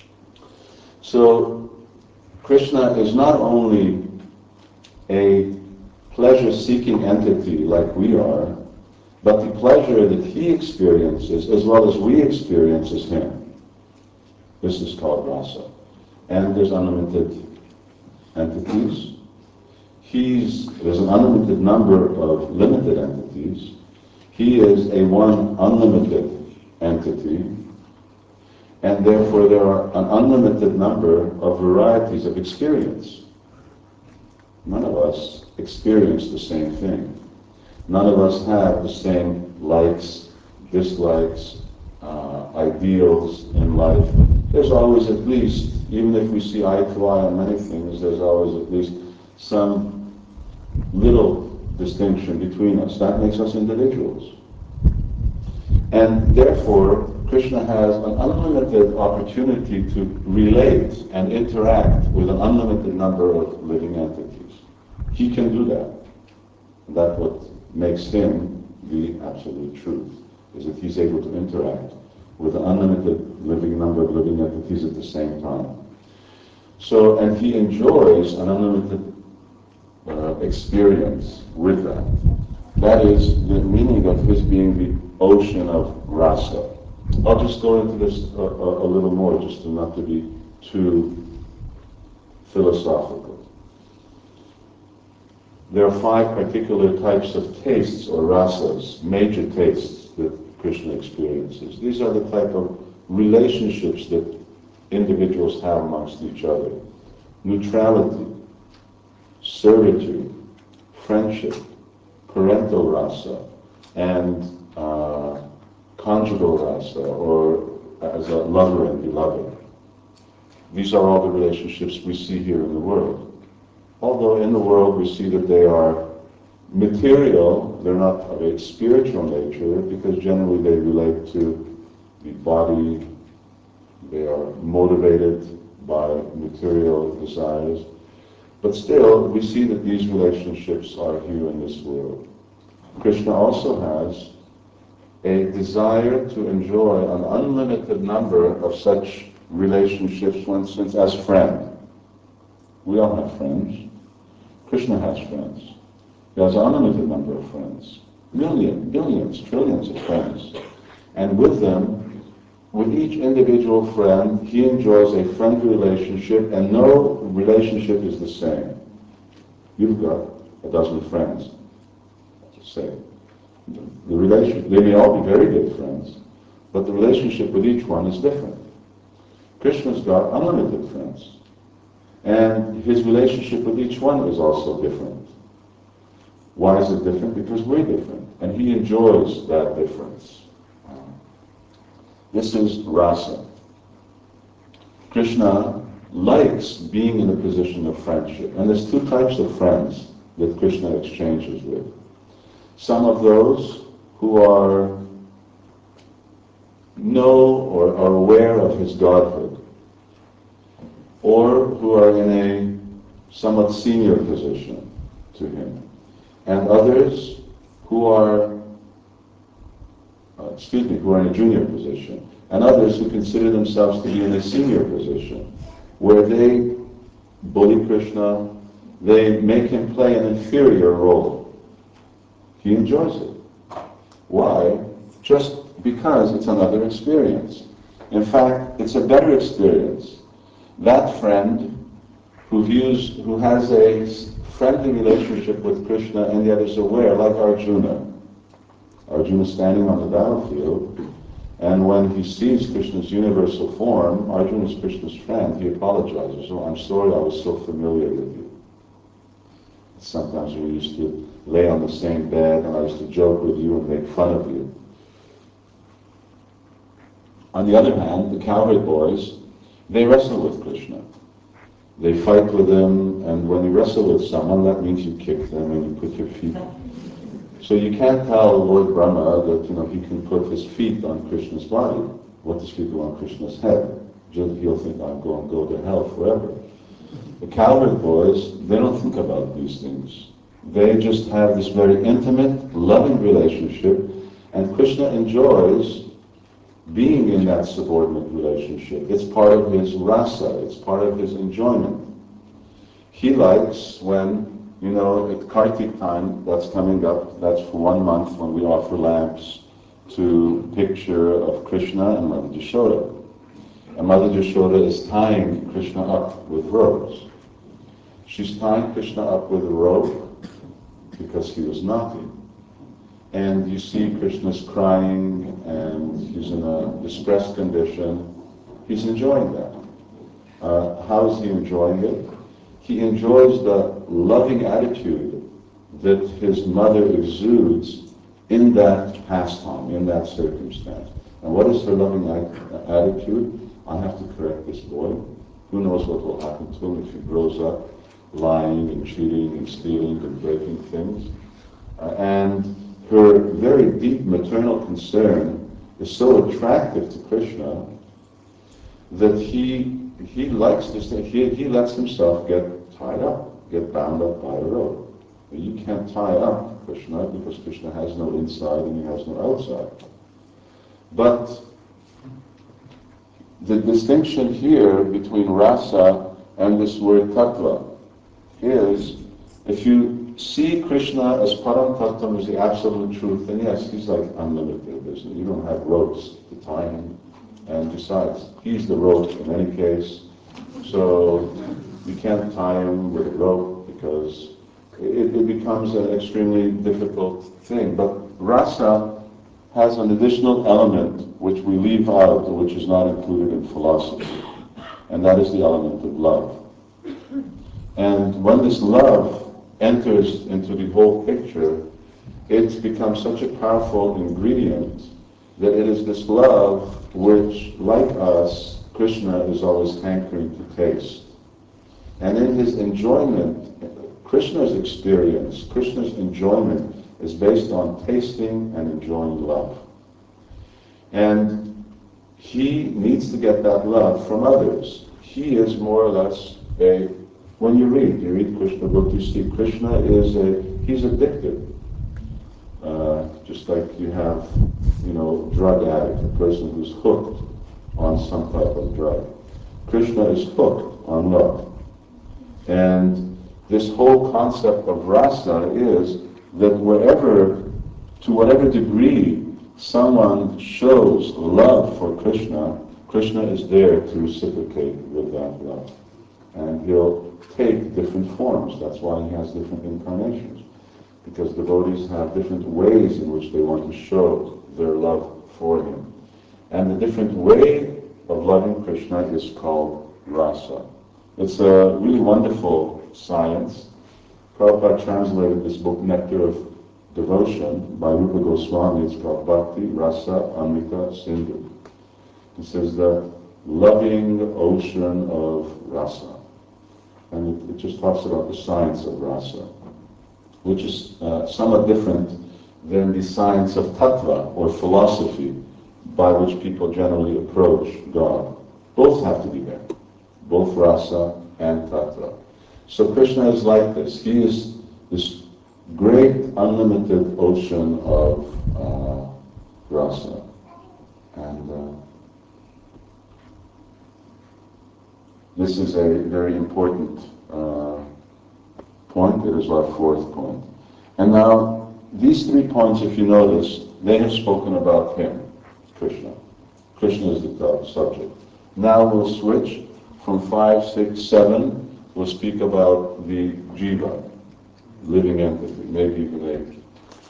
So, Krishna is not only a pleasure-seeking entity like we are, but the pleasure that he experiences as well as we experience is him. This is called rasa. And there's unlimited entities. He's, there's an unlimited number of limited entities. He is a one unlimited entity. And therefore there are an unlimited number of varieties of experience. None of us experience the same thing. None of us have the same likes, dislikes, uh, ideals in life. There's always at least, even if we see eye to eye on many things, there's always at least some little distinction between us. That makes us individuals. And therefore, Krishna has an unlimited opportunity to relate and interact with an unlimited number of living entities. He can do that. And that's what makes him the absolute truth, is that he's able to interact with an unlimited living number of living entities at the same time. So, and he enjoys an unlimited uh, experience with that. That is the meaning of his being the ocean of rasa. I'll just go into this a, a, a little more, just to not to be too philosophical. There are five particular types of tastes or rasas, major tastes that Krishna experiences. These are the type of relationships that individuals have amongst each other. Neutrality, servitude, friendship, parental rasa, and uh, conjugal rasa, or as a lover and beloved. These are all the relationships we see here in the world. Although in the world we see that they are material, they're not of a spiritual nature, because generally they relate to the body, they are motivated by material desires. But still, we see that these relationships are here in this world. Krishna also has a desire to enjoy an unlimited number of such relationships, for instance, as friend. We all have friends. Krishna has friends. He has an unlimited number of friends. Millions, billions, trillions of friends. And with them, with each individual friend, he enjoys a friendly relationship, and no relationship is the same. You've got a dozen friends, say. The relation, they may all be very good friends, but the relationship with each one is different. Krishna's got unlimited friends, and his relationship with each one is also different. Why is it different? Because we're different, and he enjoys that difference. This is rasa. Krishna likes being in a position of friendship, and there's two types of friends that Krishna exchanges with. Some of those who are know or are aware of his godhood, or who are in a somewhat senior position to him, and others who are, uh, excuse me, who are in a junior position, and others who consider themselves to be in a senior position, where they bully Krishna, they make him play an inferior role. He enjoys it. Why? Just because it's another experience. In fact, it's a better experience. That friend who views, who has a friendly relationship with Krishna and yet is aware, like Arjuna. Arjuna standing on the battlefield, and when he sees Krishna's universal form, Arjuna is Krishna's friend, he apologizes. Oh, I'm sorry I was so familiar with you. Sometimes we used to lay on the same bed and I used to joke with you and make fun of you. On the other hand, the cowherd boys, they wrestle with Krishna. They fight with him, and when you wrestle with someone, that means you kick them and you put your feet. So you can't tell Lord Brahma that, you know, he can put his feet on Krishna's body. What does he do on Krishna's head? He'll think I'm going to go to hell forever. The cowherd boys, they don't think about these things. They just have this very intimate, loving relationship, and Krishna enjoys being in that subordinate relationship. It's part of his rasa, it's part of his enjoyment. He likes when, you know, at Kartik time, that's coming up, that's for one month when we offer lamps to picture of Krishna and Mother Yashoda. And Mother Yashoda is tying Krishna up with ropes. She's tying Krishna up with a rope because he was naughty. And you see Krishna's crying and he's in a distressed condition. He's enjoying that. Uh, how is he enjoying it? He enjoys the loving attitude that his mother exudes in that pastime, in that circumstance. And what is her loving attitude? I have to correct this boy. Who knows what will happen to him if he grows up lying and cheating and stealing and breaking things. Uh, and her very deep maternal concern is so attractive to Krishna that he he likes this thing. He, he lets himself get tied up, get bound up by a rope. You can't tie up Krishna because Krishna has no inside and he has no outside. But the distinction here between rasa and this word tattva is, if you see Krishna as Param Tattvam, as the absolute truth, then yes, he's like unlimited. There's, you don't have ropes to tie him. And besides, he's the rope in any case. So you can't tie him with a rope because it, it becomes an extremely difficult thing. But rasa has an additional element which we leave out, which is not included in philosophy. And that is the element of love. And when this love enters into the whole picture, it becomes such a powerful ingredient that it is this love which, like us, Krishna is always hankering to taste. And in his enjoyment, Krishna's experience, Krishna's enjoyment is based on tasting and enjoying love. And he needs to get that love from others. He is more or less a, when you read, you read Krishna book, you see Krishna is a, he's addicted. Uh, just like you have, you know, drug addict, a person who's hooked on some type of drug. Krishna is hooked on love. And this whole concept of rasa is that wherever, to whatever degree someone shows love for Krishna, Krishna is there to reciprocate with that love. And he'll take different forms. That's why he has different incarnations. Because devotees have different ways in which they want to show their love for him. And the different way of loving Krishna is called rasa. It's a really wonderful science. Prabhupada translated this book, Nectar of Devotion, by Rupa Goswami. It's called Bhakti Rasa Amrita Sindhu. It says the loving ocean of rasa. And it, it just talks about the science of rasa, which is uh, somewhat different than the science of tattva, or philosophy, by which people generally approach God. Both have to be there, both rasa and tattva. So Krishna is like this. He is this great unlimited ocean of uh, rasa. And uh, this is a very important uh, point. It is our fourth point. And now, these three points, if you notice, they have spoken about him, Krishna. Krishna is the top subject. Now we'll switch from five, six, seven. We'll speak about the jiva, living entity, maybe even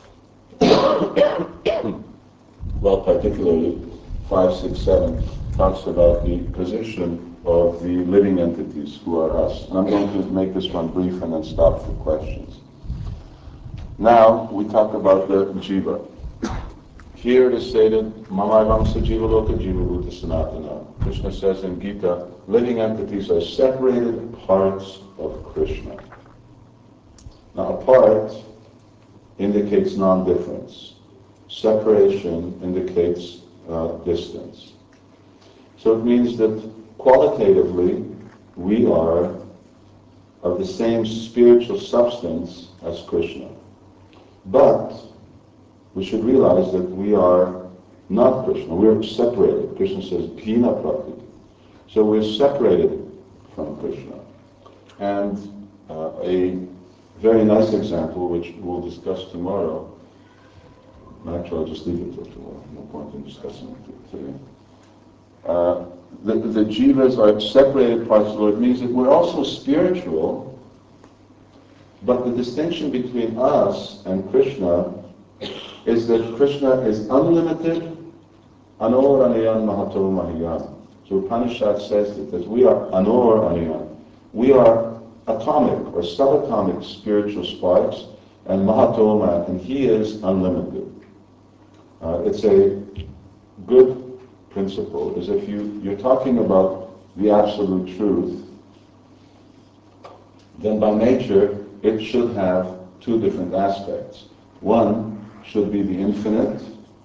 eight. Well, particularly five, six, seven talks about the position of the living entities who are us. And I'm going to make this one brief and then stop for questions. Now we talk about the jiva. Here it is stated, Mamavam Sajiva Loka Jiva Bhuta Sanatana. Krishna says in Gita, living entities are separated parts of Krishna. Now a part indicates non-difference. Separation indicates uh, distance. So it means that qualitatively we are of the same spiritual substance as Krishna. But we should realize that we are not Krishna. We're separated. Krishna says, Gina Prakriti. So we're separated from Krishna. And uh, a very nice example, which we'll discuss tomorrow, actually I'll just leave it till tomorrow, no point in discussing it today. Uh, the, the jivas are separated parts of the Lord. It means that we're also spiritual, but the distinction between us and Krishna is that Krishna is unlimited, Anor Anayan Mahato Mahiyan. So Upanishad says that, that we are Anor Anayan. We are atomic or subatomic spiritual sparks, and Mahatoma, and he is unlimited. Uh, it's a good principle, is if you, you're talking about the absolute truth, then by nature it should have two different aspects. One should be the infinite,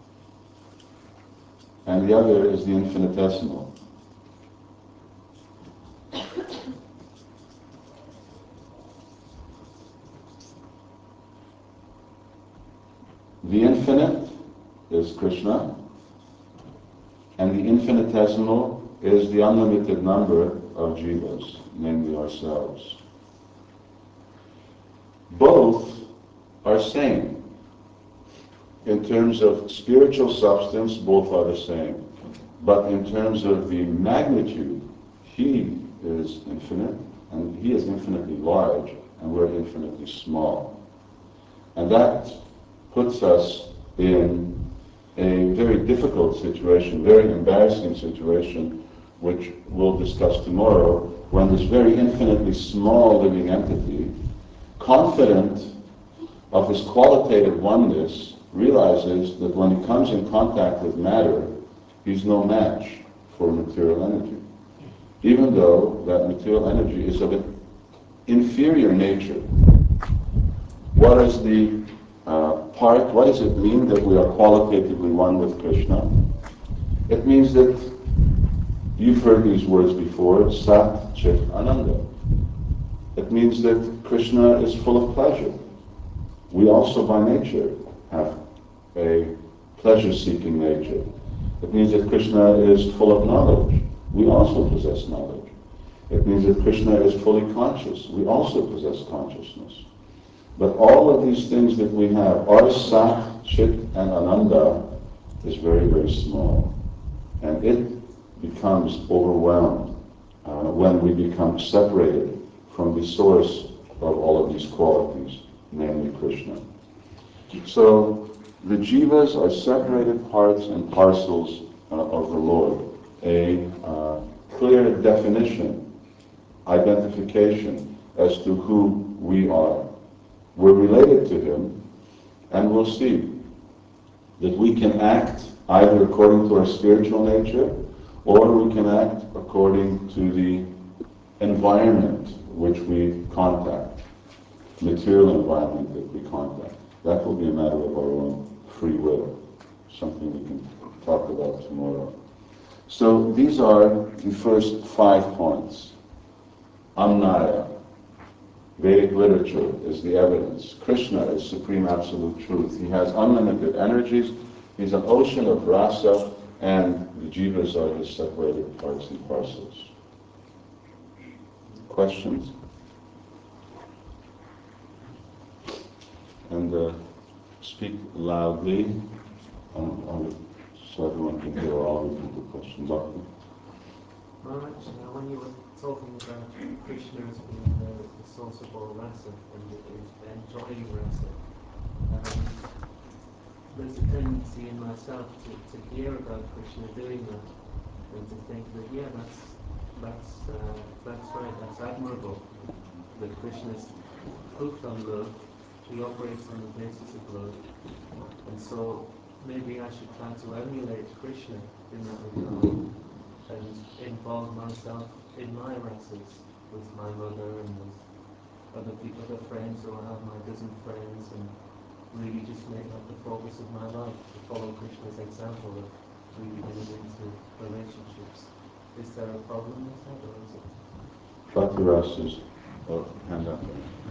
and the other is the infinitesimal. The infinite is Krishna, and the infinitesimal is the unlimited number of jivas, namely ourselves. Both are same. In terms of spiritual substance, both are the same. But in terms of the magnitude, he is infinite, and he is infinitely large, and we're infinitely small. And that puts us in a very difficult situation, very embarrassing situation, which we'll discuss tomorrow, when this very infinitely small living entity, confident of his qualitative oneness, realizes that when he comes in contact with matter, he's no match for material energy. Even though that material energy is of an inferior nature. What is the uh, part, what does it mean that we are qualitatively one with Krishna? It means that, you've heard these words before, Sat Chit Ananda. It means that Krishna is full of pleasure. We also by nature have a pleasure-seeking nature. It means that Krishna is full of knowledge. We also possess knowledge. It means that Krishna is fully conscious. We also possess consciousness. But all of these things that we have, our Sat, Chit, and Ananda, is very, very small. And it becomes overwhelmed uh, when we become separated from the source of all of these qualities, namely Krishna. So the jivas are separated parts and parcels uh, of the Lord. A uh, clear definition, identification as to who we are. We're related to Him, and we'll see that we can act either according to our spiritual nature, or we can act according to the environment which we contact, material environment that we contact. That will be a matter of our own free will, something we can talk about tomorrow. So these are the first five points. Amnaya, Vedic literature is the evidence. Krishna is supreme absolute truth. He has unlimited energies. He's an ocean of rasa, and the jivas are his separated parts and parcels. Questions? And uh, speak loudly um, um, so everyone can hear all the questions. Doctor? Well, actually, now when you were talking about Krishna as being the, the source of all rasa and the- enjoying rasa, um, there's a tendency in myself to, to hear about Krishna doing that and to think that, yeah, that's that's uh, that's right, that's admirable. That Krishna's hooked on love, he operates on the basis of love, and so maybe I should try to emulate Krishna in that regard and involve myself in my rasas with my mother and with other people, other friends, or have my dozen friends, and really just make that the focus of my life, to follow Krishna's example of really getting into relationships. Is there a problem with that, or is it? Bhakti Ras is, oh, hand up.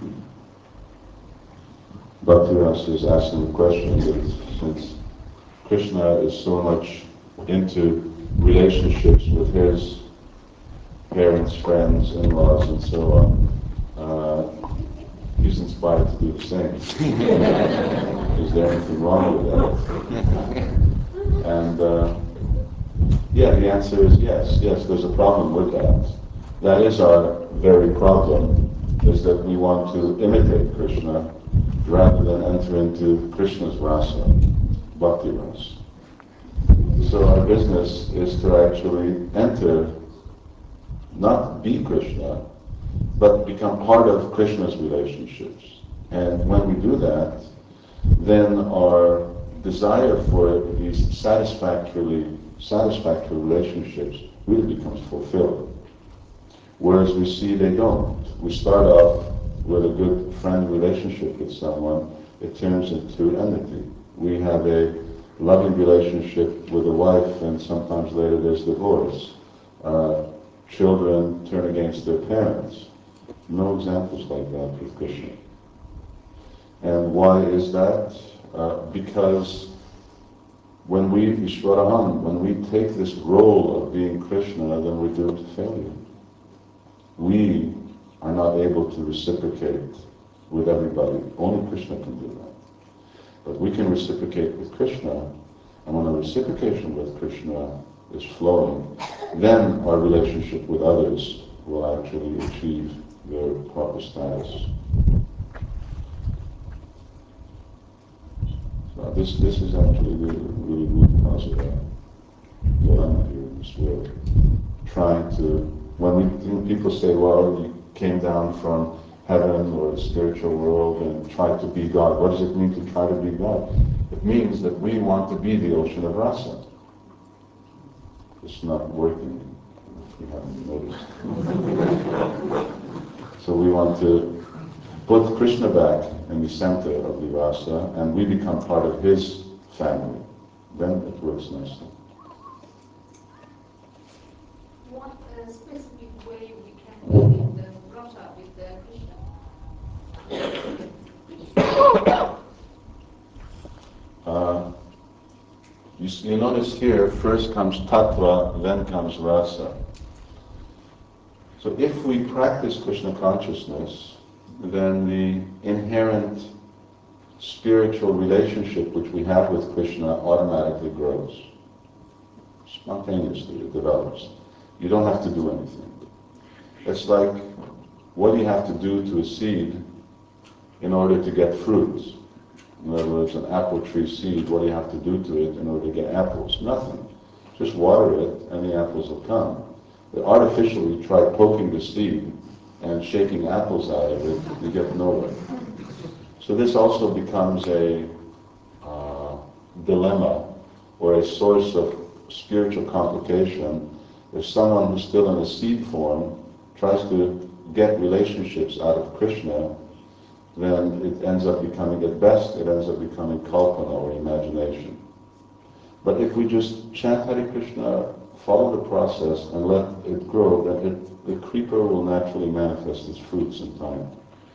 Bhakti Ras is asking the question that since Krishna is so much into relationships with his parents, friends, in-laws, and so on, uh, he's inspired to do the same. Is there anything wrong with that? And uh, yeah, the answer is yes. Yes, there's a problem with that. That is our very problem, is that we want to imitate Krishna rather than enter into Krishna's rasa, bhakti rasa. So our business is to actually enter, not be Krishna, but become part of Krishna's relationships. And when we do that, then our desire for these satisfactorily satisfactory relationships really becomes fulfilled. Whereas we see they don't. We start off with a good friend relationship with someone, it turns into enmity. We have a loving relationship with a wife, and sometimes later there's divorce. Uh, children turn against their parents. No examples like that with Krishna. And why is that? Uh, because when we, Ishvaraham, when we take this role of being Krishna, then we do it to failure. We are not able to reciprocate with everybody. Only Krishna can do that. But we can reciprocate with Krishna, and when the reciprocation with Krishna is flowing, then our relationship with others will actually achieve their proper status. So this, this is actually the really root cause of our dilemma here in this world. Trying to, when we, when people say, well, you came down from heaven or the spiritual world and tried to be God. What does it mean to try to be God? It means that we want to be the ocean of rasa. It's not working, if you haven't noticed. So we want to put Krishna back in the center of the rasa, and we become part of his family. Then it works nicely. What uh, specific way we can be in the rasa with the Krishna? You, s- you notice here, first comes tattva, then comes rasa. So if we practice Krishna consciousness, then the inherent spiritual relationship which we have with Krishna automatically grows. Spontaneously, it develops. You don't have to do anything. It's like, what do you have to do to a seed in order to get fruit? In other words, an apple tree seed, what do you have to do to it in order to get apples? Nothing. Just water it and the apples will come. But artificially try poking the seed and shaking apples out of it, you get nowhere. So this also becomes a uh, dilemma or a source of spiritual complication. If someone who's still in a seed form tries to get relationships out of Krishna, then it ends up becoming, at best, it ends up becoming kalpana or imagination. But if we just chant Hare Krishna, follow the process and let it grow, then it, the creeper will naturally manifest its fruits in time.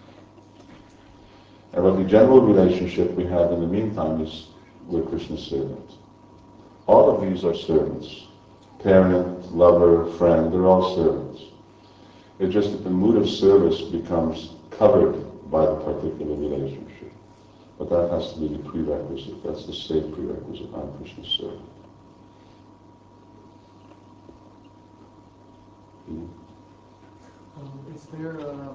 And but the general relationship we have in the meantime is we're Krishna's servant. All of these are servants. Parent, lover, friend, they're all servants. It's just that the mood of service becomes covered by the particular relationship. But that has to be the prerequisite. That's the state prerequisite. I'm Krishna's servant. Hmm? Um, is there, uh,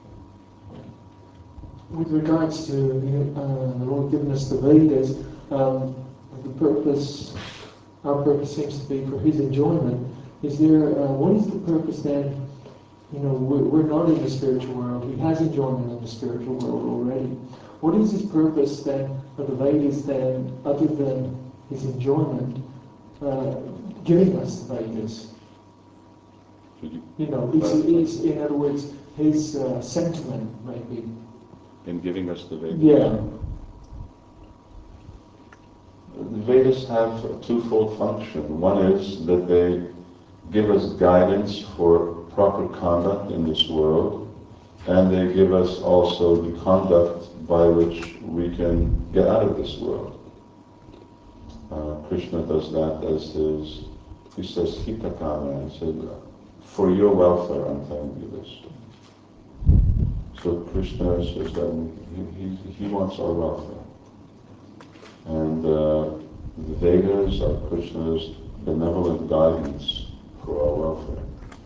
with regards to uh, the Lord giving us the Vedas, um, the purpose, our purpose seems to be for His enjoyment. Is there, uh, what is the purpose then? You know, we're, we're not in the spiritual world. He has enjoyment in the spiritual world already. What is His purpose then for the Vedas then, other than His enjoyment, uh, giving us the Vedas? You, you know, is, is in other words His uh, sentiment maybe in giving us the Vedas? Yeah. The Vedas have a twofold function. One is that they give us guidance for proper conduct in this world, and they give us also the conduct by which we can get out of this world. Uh, Krishna does that as his, he says, Hitakama, he said, for your welfare I'm telling you this. So Krishna says that he, he, he wants our welfare. And uh, the Vedas are Krishna's benevolent guidance for our welfare.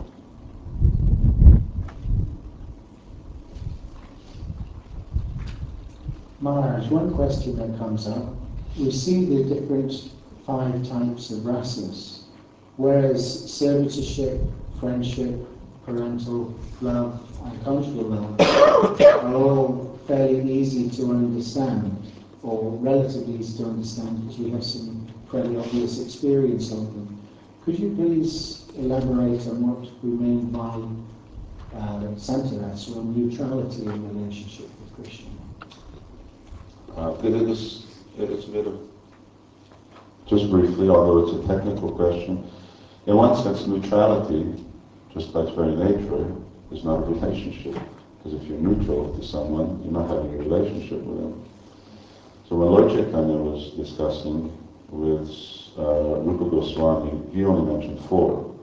Maharaj, one question that comes up. We see the different five types of rasas, whereas servitorship, friendship, parental love, and conjugal love are all fairly easy to understand, or relatively easy to understand, because we have some fairly obvious experience of them. Could you please elaborate on what we mean by uh, santarasa, or neutrality in relationship with Krishna? Uh, it is, it is a bit of, just briefly, although it's a technical question, in one sense neutrality, just by its very nature, is not a relationship. Because if you're neutral to someone, you're not having a relationship with them. So when Lord Chaitanya was discussing with uh, Rupa Goswami, he only mentioned four.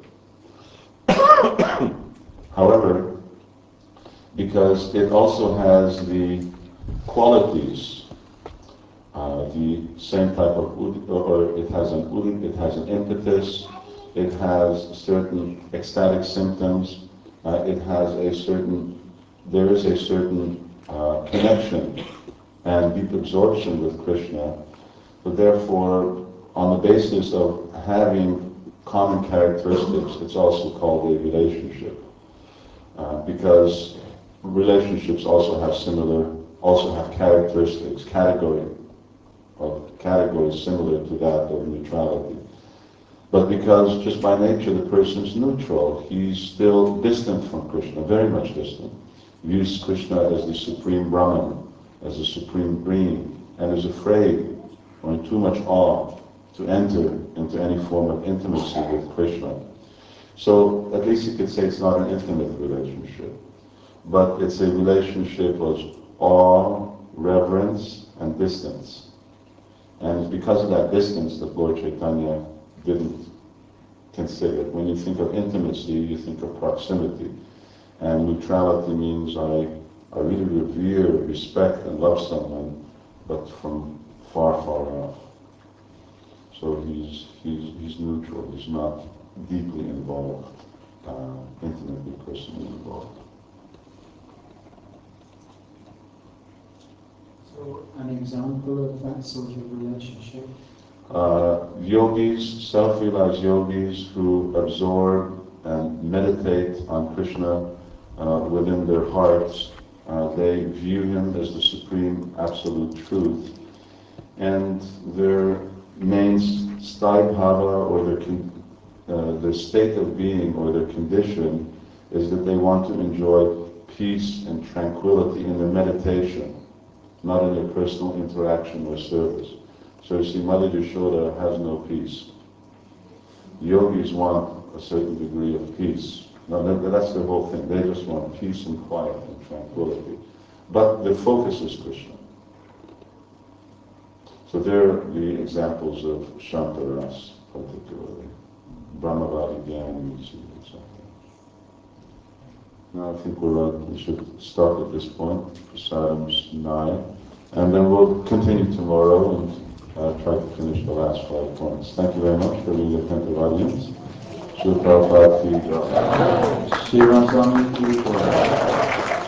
However, because it also has the qualities, uh, the same type of, or it has an ud, it has an impetus, it has certain ecstatic symptoms, uh, it has a certain, there is a certain uh, connection and deep absorption with Krishna. So therefore, on the basis of having common characteristics, it's also called a relationship. Uh, because relationships also have similar, also have characteristics, category of categories similar to that of neutrality. But because just by nature the person's neutral, he's still distant from Krishna, very much distant. Views Krishna as the supreme Brahman, as the supreme being, and is afraid or in too much awe to enter into any form of intimacy with Krishna. So at least you could say it's not an intimate relationship, but it's a relationship of awe, reverence, and distance. And it's because of that distance that Lord Chaitanya didn't consider. When you think of intimacy, you think of proximity. And neutrality means I, I really revere, respect, and love someone, but from far, far off. So he's, he's, he's neutral. He's not deeply involved, uh, intimately, personally involved. So, an example of that sort of relationship? Uh, yogis, self-realized yogis who absorb and meditate on Krishna uh, within their hearts, uh, they view him as the supreme absolute truth. And their main sthai bhava, or their, con- uh, their state of being, or their condition, is that they want to enjoy peace and tranquility in their meditation, not in their personal interaction or service. So you see, Mother Yashoda has no peace. Yogis want a certain degree of peace. No, that, that's the whole thing. They just want peace and quiet and tranquility. But their focus is Krishna. So they're the examples of Shantaras, particularly. Brahmavadi Gyan, you see, et cetera. Now I think we're, uh, we should stop at this point, Prasadam's nine, and then we'll continue tomorrow and uh, try to finish the last five points. Thank you very much for being attentive audience. Srila Prabhupada ki jai. Sri Ram Swami ki jai.